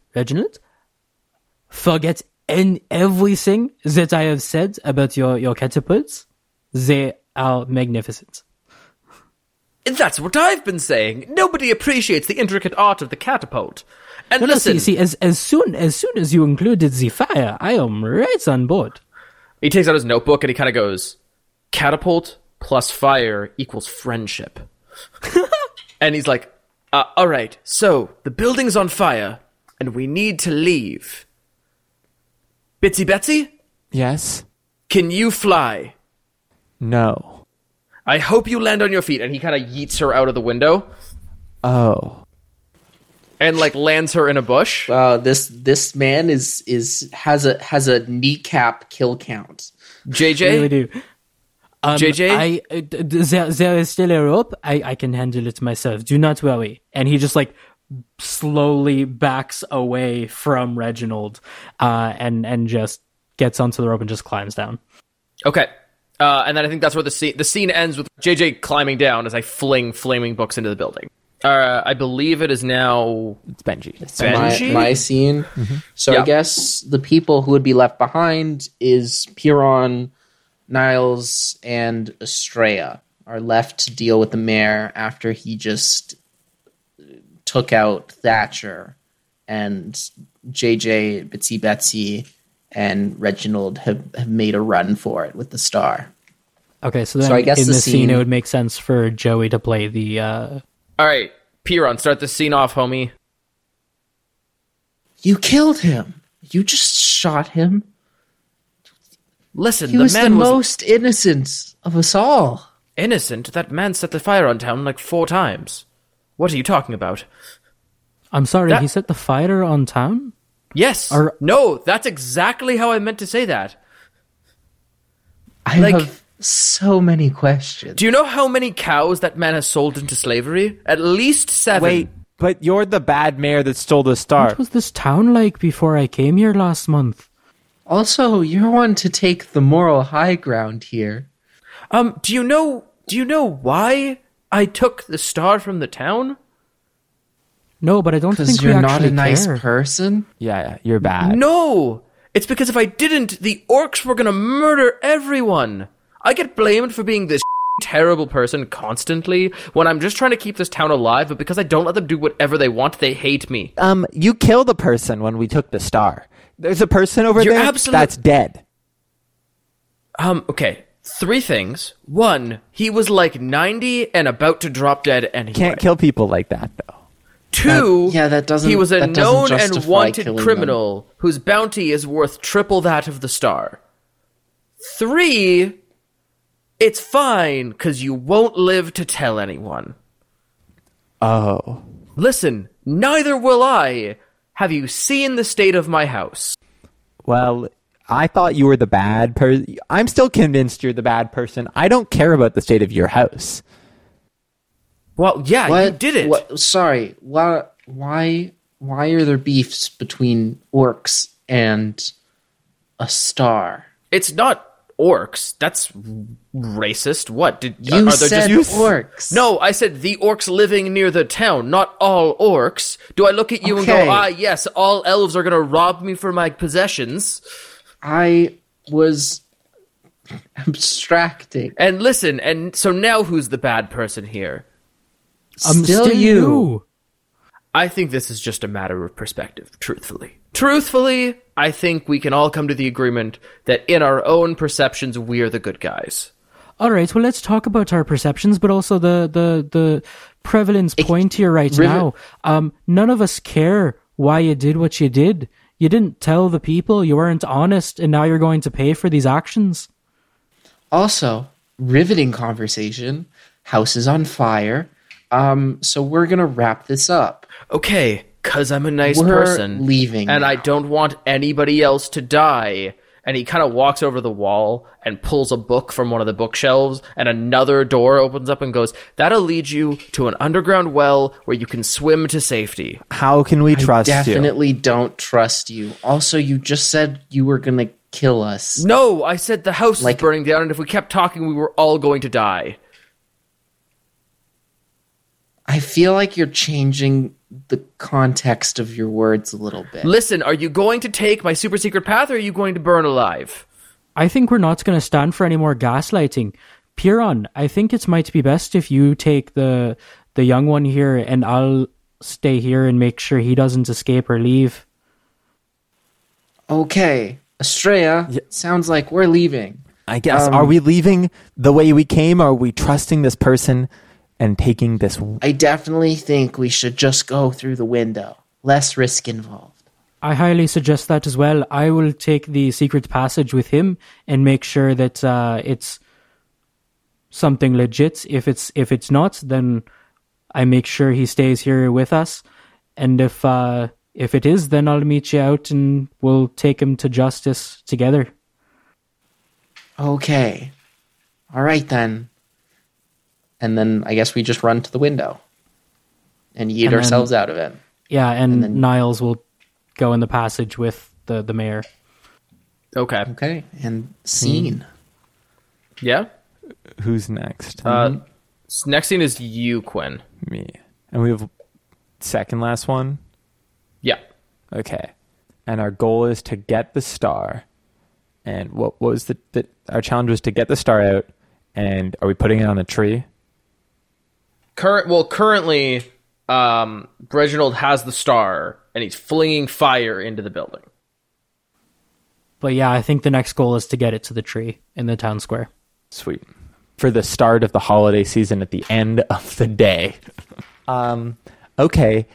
Speaker 1: forget everything that I have said about your catapults. They are magnificent.
Speaker 2: That's what I've been saying. Nobody appreciates the intricate art of the catapult. And listen,
Speaker 1: see, as soon as you included the fire, I am right on board.
Speaker 2: He takes out his notebook and he kind of goes, catapult plus fire equals friendship. And he's like, all right, so the building's on fire and we need to leave. Bitsy Betsy?
Speaker 3: Yes?
Speaker 2: Can you fly?
Speaker 3: No.
Speaker 2: I hope you land on your feet. And he kind of yeets her out of the window.
Speaker 3: Oh.
Speaker 2: And like lands her in a bush.
Speaker 4: This man has a kneecap kill count.
Speaker 2: JJ?
Speaker 1: I really do.
Speaker 2: JJ?
Speaker 1: There is still a rope. I can handle it myself. Do not worry. And he just like slowly backs away from Reginald and just gets onto the rope and just climbs down.
Speaker 2: Okay. And then I think that's where the scene ends with JJ climbing down as I fling flaming books into the building. I believe it is now...
Speaker 3: It's Benji.
Speaker 2: Benji?
Speaker 4: My scene.
Speaker 3: Mm-hmm.
Speaker 4: So I guess the people who would be left behind is Piron, Niles, and Estrella are left to deal with the mayor after he just took out Thatcher, and JJ, Bitsy Betsy, and Reginald have made a run for it with the star.
Speaker 1: Okay, so then
Speaker 4: I guess
Speaker 1: in
Speaker 4: the
Speaker 1: the scene,
Speaker 4: scene
Speaker 1: it would make sense for Joey to play the...
Speaker 2: All right, Piron, start the scene off, homie.
Speaker 4: You killed him. You just shot him.
Speaker 2: Listen,
Speaker 4: He
Speaker 2: the
Speaker 4: was the
Speaker 2: man was
Speaker 4: most innocent of us all.
Speaker 2: innocent. That man set the fire on town like 4 times. What are you talking about?
Speaker 1: I'm sorry,
Speaker 2: That-
Speaker 1: he set the fire on town?
Speaker 2: Yes.
Speaker 1: Are-
Speaker 2: No, that's exactly how I meant to say that.
Speaker 4: I
Speaker 2: Like-
Speaker 4: have so many questions.
Speaker 2: Do you know how many cows that man has sold into slavery? At least 7.
Speaker 3: Wait, but you're the bad mayor that stole the star.
Speaker 1: What was this town like before I came here last month?
Speaker 4: Also, you're one to take the moral high ground here.
Speaker 2: Do you know why I took the star from the town?
Speaker 1: No, but I don't think
Speaker 4: Because
Speaker 1: we
Speaker 4: you're not
Speaker 1: actually
Speaker 4: a nice
Speaker 1: care.
Speaker 4: person?
Speaker 3: Yeah, you're bad.
Speaker 2: No! It's because if I didn't, the orcs were gonna murder everyone. I get blamed for being this terrible person constantly when I'm just trying to keep this town alive, but because I don't let them do whatever they want, they hate me.
Speaker 3: You killed a person when we took the star. There's a person over
Speaker 2: You're
Speaker 3: there
Speaker 2: absolute-
Speaker 3: that's dead.
Speaker 2: Okay. 3 things. 1, he was like 90 and about to drop dead anyway.
Speaker 3: Can't kill people like that, though.
Speaker 2: 2,
Speaker 4: that doesn't-
Speaker 2: he was a
Speaker 4: that doesn't
Speaker 2: known and
Speaker 4: justify
Speaker 2: wanted
Speaker 4: killing
Speaker 2: criminal whose bounty is worth triple that of the star. 3, it's fine because you won't live to tell anyone.
Speaker 3: Oh.
Speaker 2: Listen, neither will I. Have you seen the state of my house?
Speaker 3: Well, I thought you were the bad person. I'm still convinced you're the bad person. I don't care about the state of your house.
Speaker 2: Well, yeah, you did it.
Speaker 4: Sorry. Why are there beefs between orcs and a star?
Speaker 2: It's not orcs. That's racist. What?
Speaker 4: You
Speaker 2: are there
Speaker 4: said
Speaker 2: just
Speaker 4: orcs.
Speaker 2: No, I said the orcs living near the town, not all orcs. Do I look at you and
Speaker 4: Okay.
Speaker 2: go, yes, all elves are going to rob me for my possessions?
Speaker 4: I was abstracting.
Speaker 2: And listen, and so now who's the bad person here?
Speaker 4: Still you.
Speaker 2: I think this is just a matter of perspective, truthfully. Truthfully, I think we can all come to the agreement that in our own perceptions, we're the good guys.
Speaker 1: All right, well, let's talk about our perceptions, but also the prevalence point here right now. None of us care why you did what you did. You didn't tell the people, you weren't honest, and now you're going to pay for these actions.
Speaker 4: Also, riveting conversation. House is on fire. So we're gonna wrap this up.
Speaker 2: Okay, because I'm a nice
Speaker 4: We're
Speaker 2: person.
Speaker 4: leaving
Speaker 2: And
Speaker 4: now.
Speaker 2: I don't want anybody else to die. And he kind of walks over the wall and pulls a book from one of the bookshelves, and another door opens up and goes, that'll lead you to an underground well where you can swim to safety.
Speaker 3: How can we trust you?
Speaker 4: Definitely don't trust you. Also, you just said you were gonna kill us.
Speaker 2: No, I said the house
Speaker 4: Like-
Speaker 2: is burning down, and if we kept talking, we were all going to die.
Speaker 4: I feel like you're changing the context of your words a little bit.
Speaker 2: Listen, are you going to take my super secret path, or are you going to burn alive?
Speaker 1: I think we're not going to stand for any more gaslighting. Piron, I think it might be best if you take the young one here, and I'll stay here and make sure he doesn't escape or leave.
Speaker 4: Okay, Estrella, sounds like we're leaving.
Speaker 3: I guess. Are we leaving the way we came? Or are we trusting this person and taking this?
Speaker 4: I definitely think we should just go through the window. Less risk involved.
Speaker 1: I highly suggest that as well. I will take the secret passage with him and make sure that it's something legit. If it's not, then I make sure he stays here with us. And if it is, then I'll meet you out and we'll take him to justice together.
Speaker 4: Okay. All right, then. And then I guess we just run to the window and yeet
Speaker 1: And then-
Speaker 4: ourselves out of it.
Speaker 1: Yeah, and
Speaker 4: then-
Speaker 1: Niles will go in the passage with the mayor.
Speaker 2: Okay.
Speaker 4: Okay. And scene.
Speaker 2: Yeah?
Speaker 3: Who's next?
Speaker 2: Next scene is you, Quinn.
Speaker 3: Me. And we have second last one.
Speaker 2: Yeah.
Speaker 3: Okay. And our goal is to get the star. And what was our challenge was to get the star out. And are we putting it on a tree?
Speaker 2: Currently, Reginald has the star, and he's flinging fire into the building.
Speaker 1: But yeah, I think the next goal is to get it to the tree in the town square.
Speaker 3: Sweet. For the start of the holiday season at the end of the day. Okay.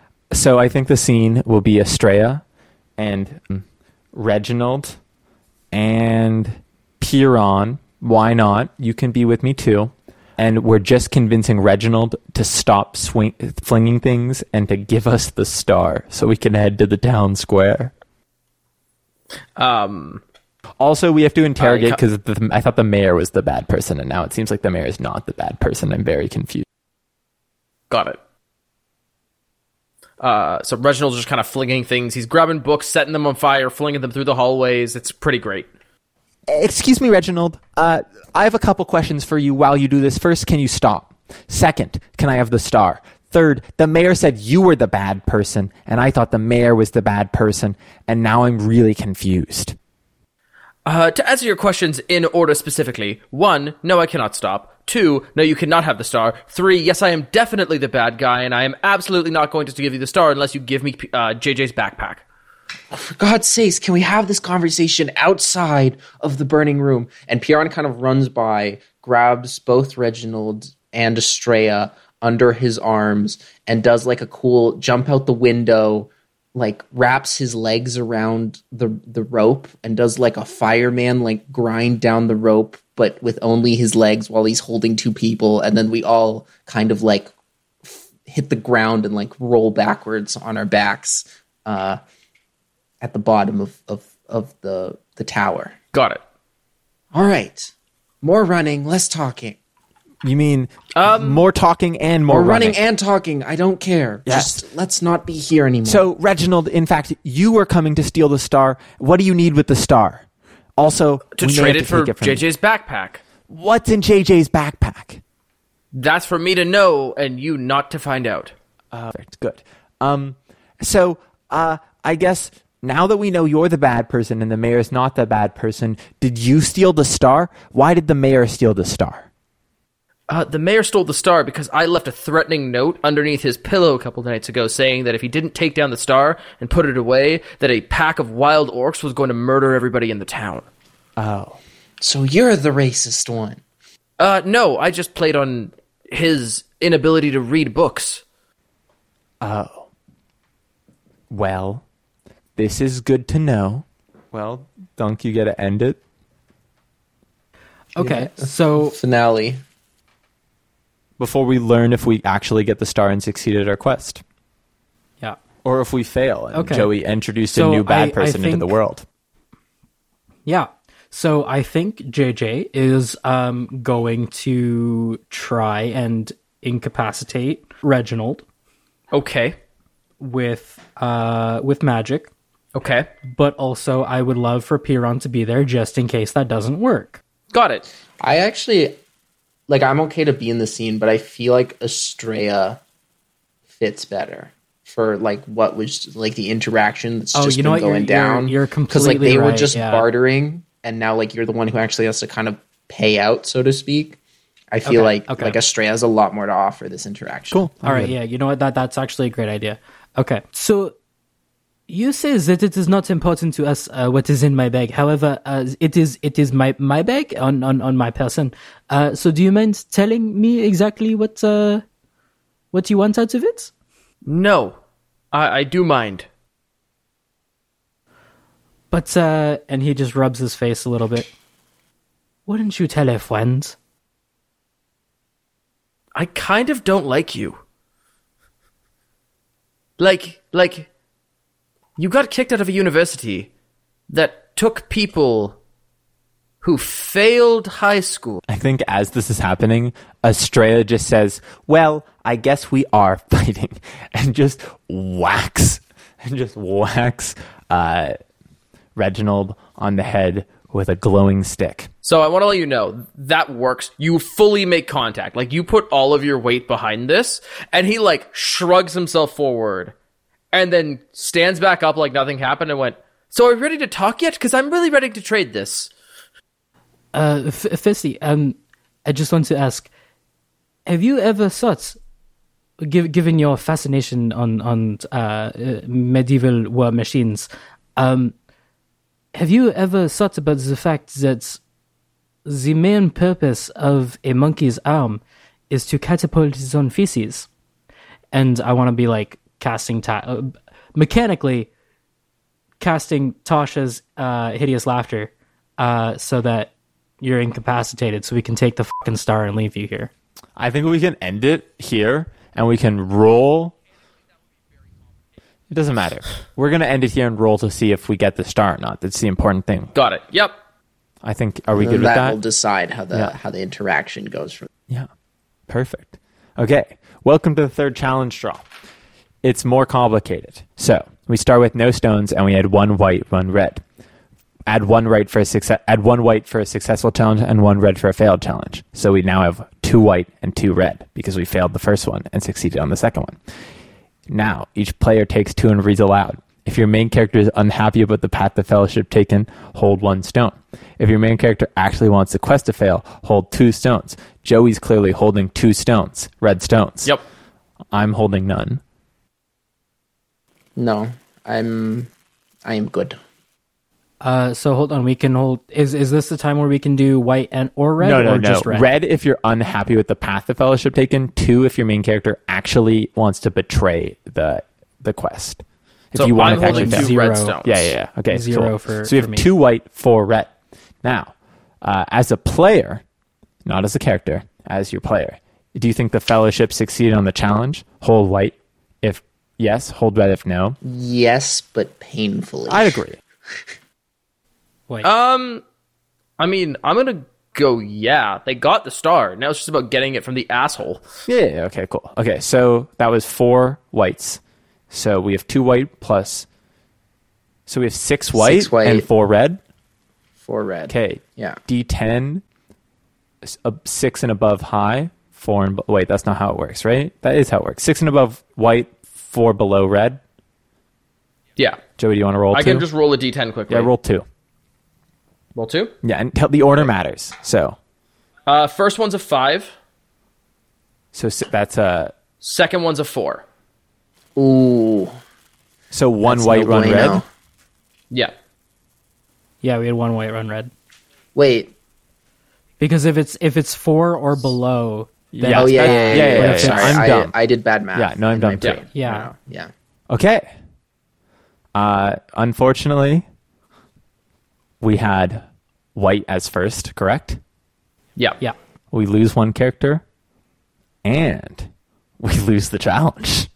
Speaker 3: So I think the scene will be Estrella and Reginald and Piron. Why not? You can be with me too. And we're just convincing Reginald to stop flinging things and to give us the star so we can head to the town square. Also, we have to interrogate because I thought the mayor was the bad person, and now it seems like the mayor is not the bad person. I'm very confused.
Speaker 2: Got it. So Reginald's just kind of flinging things. He's grabbing books, setting them on fire, flinging them through the hallways. It's pretty great.
Speaker 3: Excuse me, Reginald. I have a couple questions for you while you do this. First, can you stop? Second, can I have the star? Third, the mayor said you were the bad person, and I thought the mayor was the bad person, and now I'm really confused.
Speaker 2: To answer your questions in order specifically, 1, no, I cannot stop. 2, no, you cannot have the star. 3, yes, I am definitely the bad guy, and I am absolutely not going to give you the star unless you give me JJ's backpack.
Speaker 4: For God's sakes, can we have this conversation outside of the burning room? And Piron kind of runs by, grabs both Reginald and Estrella under his arms, and does like a cool jump out the window, like wraps his legs around the rope and does like a fireman, like grind down the rope, but with only his legs while he's holding 2 people. And then we all kind of like hit the ground and like roll backwards on our backs at the bottom of the tower.
Speaker 2: Got it.
Speaker 4: All right. More running, less talking.
Speaker 3: You mean more talking and more
Speaker 4: running and talking. I don't care.
Speaker 3: Yes.
Speaker 4: Just let's not be here anymore.
Speaker 3: So, Reginald, in fact, you were coming to steal the star. What do you need with the star? Also,
Speaker 2: to trade it for JJ's backpack.
Speaker 3: What's in JJ's backpack?
Speaker 2: That's for me to know and you not to find out.
Speaker 3: Good. So, I guess now that we know you're the bad person and the mayor's not the bad person, did you steal the star? Why did the mayor steal the star?
Speaker 2: The mayor stole the star because I left a threatening note underneath his pillow a couple nights ago saying that if he didn't take down the star and put it away, that a pack of wild orcs was going to murder everybody in the town.
Speaker 3: Oh.
Speaker 4: So you're the racist one.
Speaker 2: No, I just played on his inability to read books.
Speaker 3: Oh. Well, this is good to know. Well, Dunk, you get to end it.
Speaker 1: Okay, so
Speaker 4: Finale.
Speaker 3: Before we learn if we actually get the star and succeed at our quest.
Speaker 1: yeah.
Speaker 3: Or if we fail and
Speaker 1: Okay.
Speaker 3: Joey introduced
Speaker 1: So
Speaker 3: a new bad
Speaker 1: I
Speaker 3: person into
Speaker 1: think-
Speaker 3: the world.
Speaker 1: Yeah. So I think JJ is going to try and incapacitate Reginald
Speaker 2: Okay.
Speaker 1: with magic,
Speaker 2: Okay.
Speaker 1: but also I would love for Piron to be there just in case that doesn't work.
Speaker 2: Got it.
Speaker 4: I actually, like, I'm okay to be in the scene, but I feel like Estrella fits better for, like, what was, like, the interaction that's just
Speaker 1: you know
Speaker 4: been
Speaker 1: what?
Speaker 4: going down.
Speaker 1: You're
Speaker 4: Because, like,
Speaker 1: completely
Speaker 4: they were
Speaker 1: right,
Speaker 4: just
Speaker 1: yeah.
Speaker 4: bartering, and now, like, you're the one who actually has to kind of pay out, so to speak. I feel like Estrella has a lot more to offer this interaction.
Speaker 3: Cool.
Speaker 1: All right, yeah, you know what? That's actually a great idea. Okay, so you say that it is not important to us what is in my bag. However, it is my bag on my person. So do you mind telling me exactly what you want out of it?
Speaker 2: No, I do mind.
Speaker 1: But and he just rubs his face a little bit. Wouldn't you tell a friend?
Speaker 2: I kind of don't like you. Like, you got kicked out of a university that took people who failed high school.
Speaker 3: I think as this is happening, Estrella just says, well, I guess we are fighting, and just whacks Reginald on the head with a glowing stick.
Speaker 2: So I want to let you know, that works. You fully make contact. Like, you put all of your weight behind this, and he, like, shrugs himself forward, and then stands back up like nothing happened and went, so are we ready to talk yet? Because I'm really ready to trade this.
Speaker 1: Firstly, I just want to ask, have you ever thought, given your fascination on medieval war machines, have you ever thought about the fact that the main purpose of a monkey's arm is to catapult his own feces? And I want to be like mechanically casting Tasha's hideous laughter so that you're incapacitated, so we can take the fucking star and leave you here.
Speaker 3: I think we can end it here, and we can roll. It doesn't matter. We're going to end it here and roll to see if we get the star or not. That's the important thing.
Speaker 2: Got it. Yep.
Speaker 3: I think, are we
Speaker 4: And
Speaker 3: good with
Speaker 4: that
Speaker 3: that?
Speaker 4: will decide how the interaction goes from.
Speaker 3: Yeah. Perfect. Okay. Welcome to the third challenge draw. It's more complicated. So we start with no stones, and we add 1 white, 1 red. Add 1 white for a successful challenge and 1 red for a failed challenge. So we now have 2 white and 2 red because we failed the first one and succeeded on the second one. Now, each player takes 2 and reads aloud. If your main character is unhappy about the path the fellowship taken, hold 1 stone. If your main character actually wants the quest to fail, hold 2 stones. Joey's clearly holding 2 stones, red stones.
Speaker 2: Yep.
Speaker 3: I'm holding none.
Speaker 4: No, I am good.
Speaker 1: So hold on, we can hold. Is this the time where we can do white or red?
Speaker 3: No.
Speaker 1: Just red?
Speaker 3: Red if you're unhappy with the path the fellowship taken. 2 if your main character actually wants to betray the quest. If
Speaker 2: So
Speaker 3: you want
Speaker 2: I'm
Speaker 3: it to actually
Speaker 2: holding
Speaker 3: fail.
Speaker 2: 2 red
Speaker 1: Zero.
Speaker 2: stones.
Speaker 3: Yeah. Okay.
Speaker 1: 0
Speaker 3: cool.
Speaker 1: for
Speaker 3: So we have
Speaker 1: me.
Speaker 3: 2 white, 4 red. Now, as a player, not as a character, as your player, do you think the fellowship succeeded on the challenge? Hold white if yes, hold red if no.
Speaker 4: Yes, but painfully.
Speaker 3: I agree.
Speaker 1: Wait.
Speaker 2: I mean, I'm gonna go. Yeah, they got the star. Now it's just about getting it from the asshole.
Speaker 3: Yeah. Okay. Cool. Okay. So that was 4 whites. So we have 2 white plus. So we have 6 white,
Speaker 4: 6 white.
Speaker 3: and 4 red.
Speaker 4: 4 red.
Speaker 3: Okay.
Speaker 4: Yeah.
Speaker 3: D10, 6 and above high, 4 and wait. That's not how it works, right? That is how it works. 6 and above white, 4 below red.
Speaker 2: Yeah,
Speaker 3: Joey, do you want to roll?
Speaker 2: I
Speaker 3: 2?
Speaker 2: can just roll a d10 quickly.
Speaker 3: Yeah, roll 2.
Speaker 2: Roll 2.
Speaker 3: Yeah, and the order matters. So
Speaker 2: First one's a 5.
Speaker 3: that's
Speaker 2: Second one's a 4.
Speaker 4: Ooh.
Speaker 3: so 1
Speaker 4: that's
Speaker 3: white,
Speaker 4: no
Speaker 3: 1
Speaker 4: bueno.
Speaker 3: red.
Speaker 2: Yeah.
Speaker 1: Yeah, we had 1 white, 1 red.
Speaker 4: Wait.
Speaker 1: Because if it's 4 or below, then
Speaker 3: Yeah.
Speaker 4: Oh yeah.
Speaker 3: yeah.
Speaker 4: Sorry,
Speaker 3: I'm dumb.
Speaker 4: I did bad math.
Speaker 3: Yeah, no, I'm
Speaker 4: in my
Speaker 3: dumb too.
Speaker 4: brain.
Speaker 1: Yeah.
Speaker 4: Yeah.
Speaker 3: Okay. Unfortunately, we had white as first, correct?
Speaker 2: Yeah.
Speaker 1: Yeah.
Speaker 3: We lose 1 character, and we lose the challenge.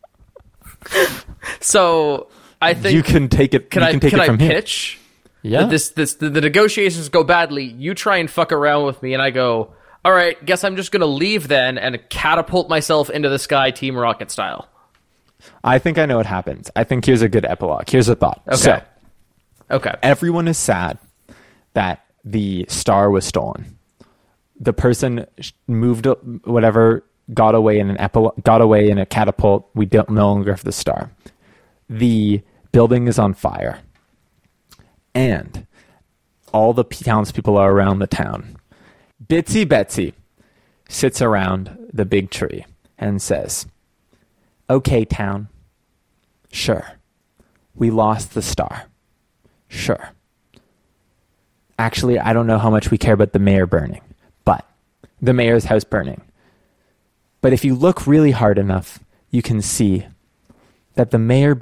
Speaker 2: So I think
Speaker 3: You can take it.
Speaker 2: Can
Speaker 3: you
Speaker 2: I
Speaker 3: can take it from here.
Speaker 2: pitch?
Speaker 3: Yeah.
Speaker 2: The negotiations go badly. You try and fuck around with me, and I go, all right, guess I'm just gonna leave then and catapult myself into the sky, Team Rocket style.
Speaker 3: I think I know what happens. I think here's a good epilogue. Here's a thought.
Speaker 2: Okay.
Speaker 3: So
Speaker 2: Okay.
Speaker 3: everyone is sad that the star was stolen. The person moved whatever, got away in a catapult. We don't no longer have the star. The building is on fire, and all the townspeople are around the town. Bitsy Betsy sits around the big tree and says, "Okay, town. Sure. We lost the star. Sure. Actually, I don't know how much we care about the mayor burning, but the mayor's house burning. But if you look really hard enough, you can see that the mayor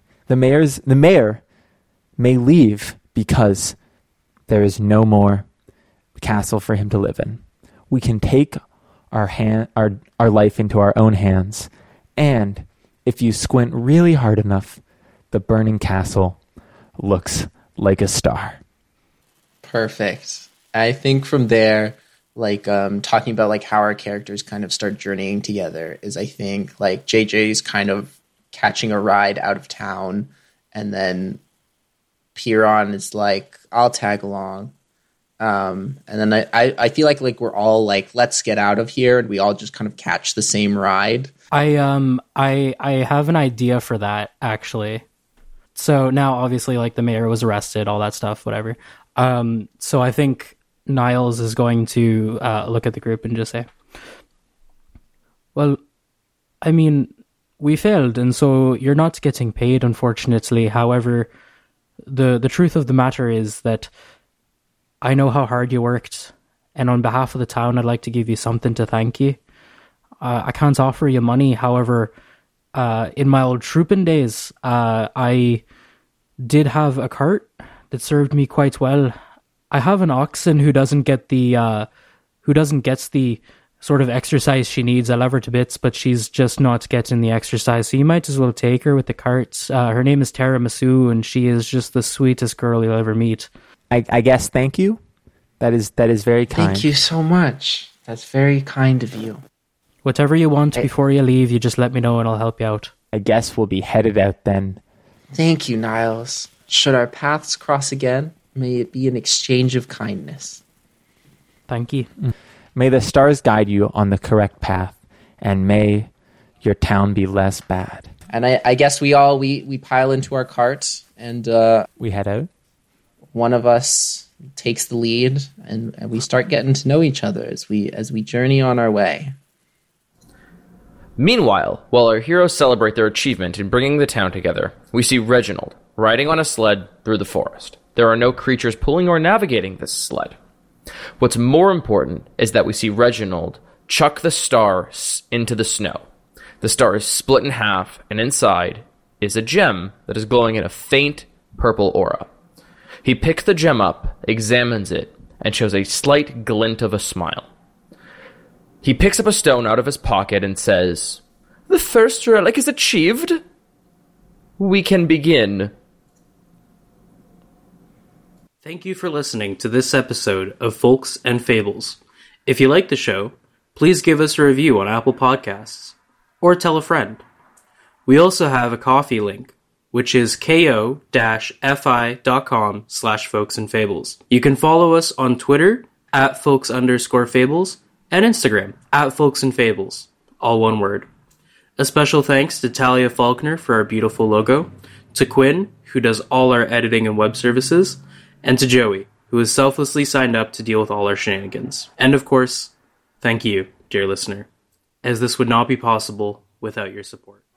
Speaker 3: may leave because there is no more castle for him to live in. We can take our life into our own hands, and if you squint really hard enough, the burning castle looks like a star."
Speaker 4: Perfect. I think from there, like talking about like how our characters kind of start journeying together is I think like JJ's kind of catching a ride out of town, and then Piron is like, I'll tag along. And then I feel like we're all like, let's get out of here, and we all just kind of catch the same ride.
Speaker 1: I have an idea for that, actually. So now obviously like the mayor was arrested, all that stuff, whatever. So I think Niles is going to look at the group and just say, well, I mean, we failed, and so you're not getting paid, unfortunately. However, the truth of the matter is that I know how hard you worked, and on behalf of the town, I'd like to give you something to thank you. I can't offer you money. However, in my old trooping days, I did have a cart that served me quite well. I have an oxen who doesn't get the sort of exercise she needs. I love her to bits, but she's just not getting the exercise. So you might as well take her with the carts. Her name is Tiramisu, and she is just the sweetest girl you'll ever meet.
Speaker 3: I guess thank you. That is very kind.
Speaker 4: Thank you so much. That's very kind of you.
Speaker 1: Whatever you want before you leave, you just let me know and I'll help you out.
Speaker 3: I guess we'll be headed out then.
Speaker 4: Thank you, Niles. Should our paths cross again, may it be an exchange of kindness.
Speaker 1: Thank you.
Speaker 3: May the stars guide you on the correct path, and may your town be less bad.
Speaker 4: And I guess we pile into our cart, and
Speaker 3: We head out?
Speaker 4: one of us takes the lead, and we start getting to know each other as we journey on our way.
Speaker 2: Meanwhile, while our heroes celebrate their achievement in bringing the town together, we see Reginald riding on a sled through the forest. There are no creatures pulling or navigating this sled. What's more important is that we see Reginald chuck the star into the snow. The star is split in half, and inside is a gem that is glowing in a faint purple aura. He picks the gem up, examines it, and shows a slight glint of a smile. He picks up a stone out of his pocket and says, "The first relic is achieved. We can begin."
Speaker 1: Thank you for listening to this episode of Folks and Fables. If you like the show, please give us a review on Apple Podcasts, or tell a friend. We also have a Ko-fi link, which is ko-fi.com/folksandfables. You can follow us on Twitter @folks_fables and Instagram @folksandfables, all one word. A special thanks to Talia Faulkner for our beautiful logo, to Quinn, who does all our editing and web services, and to Joey, who has selflessly signed up to deal with all our shenanigans. And of course, thank you, dear listener, as this would not be possible without your support.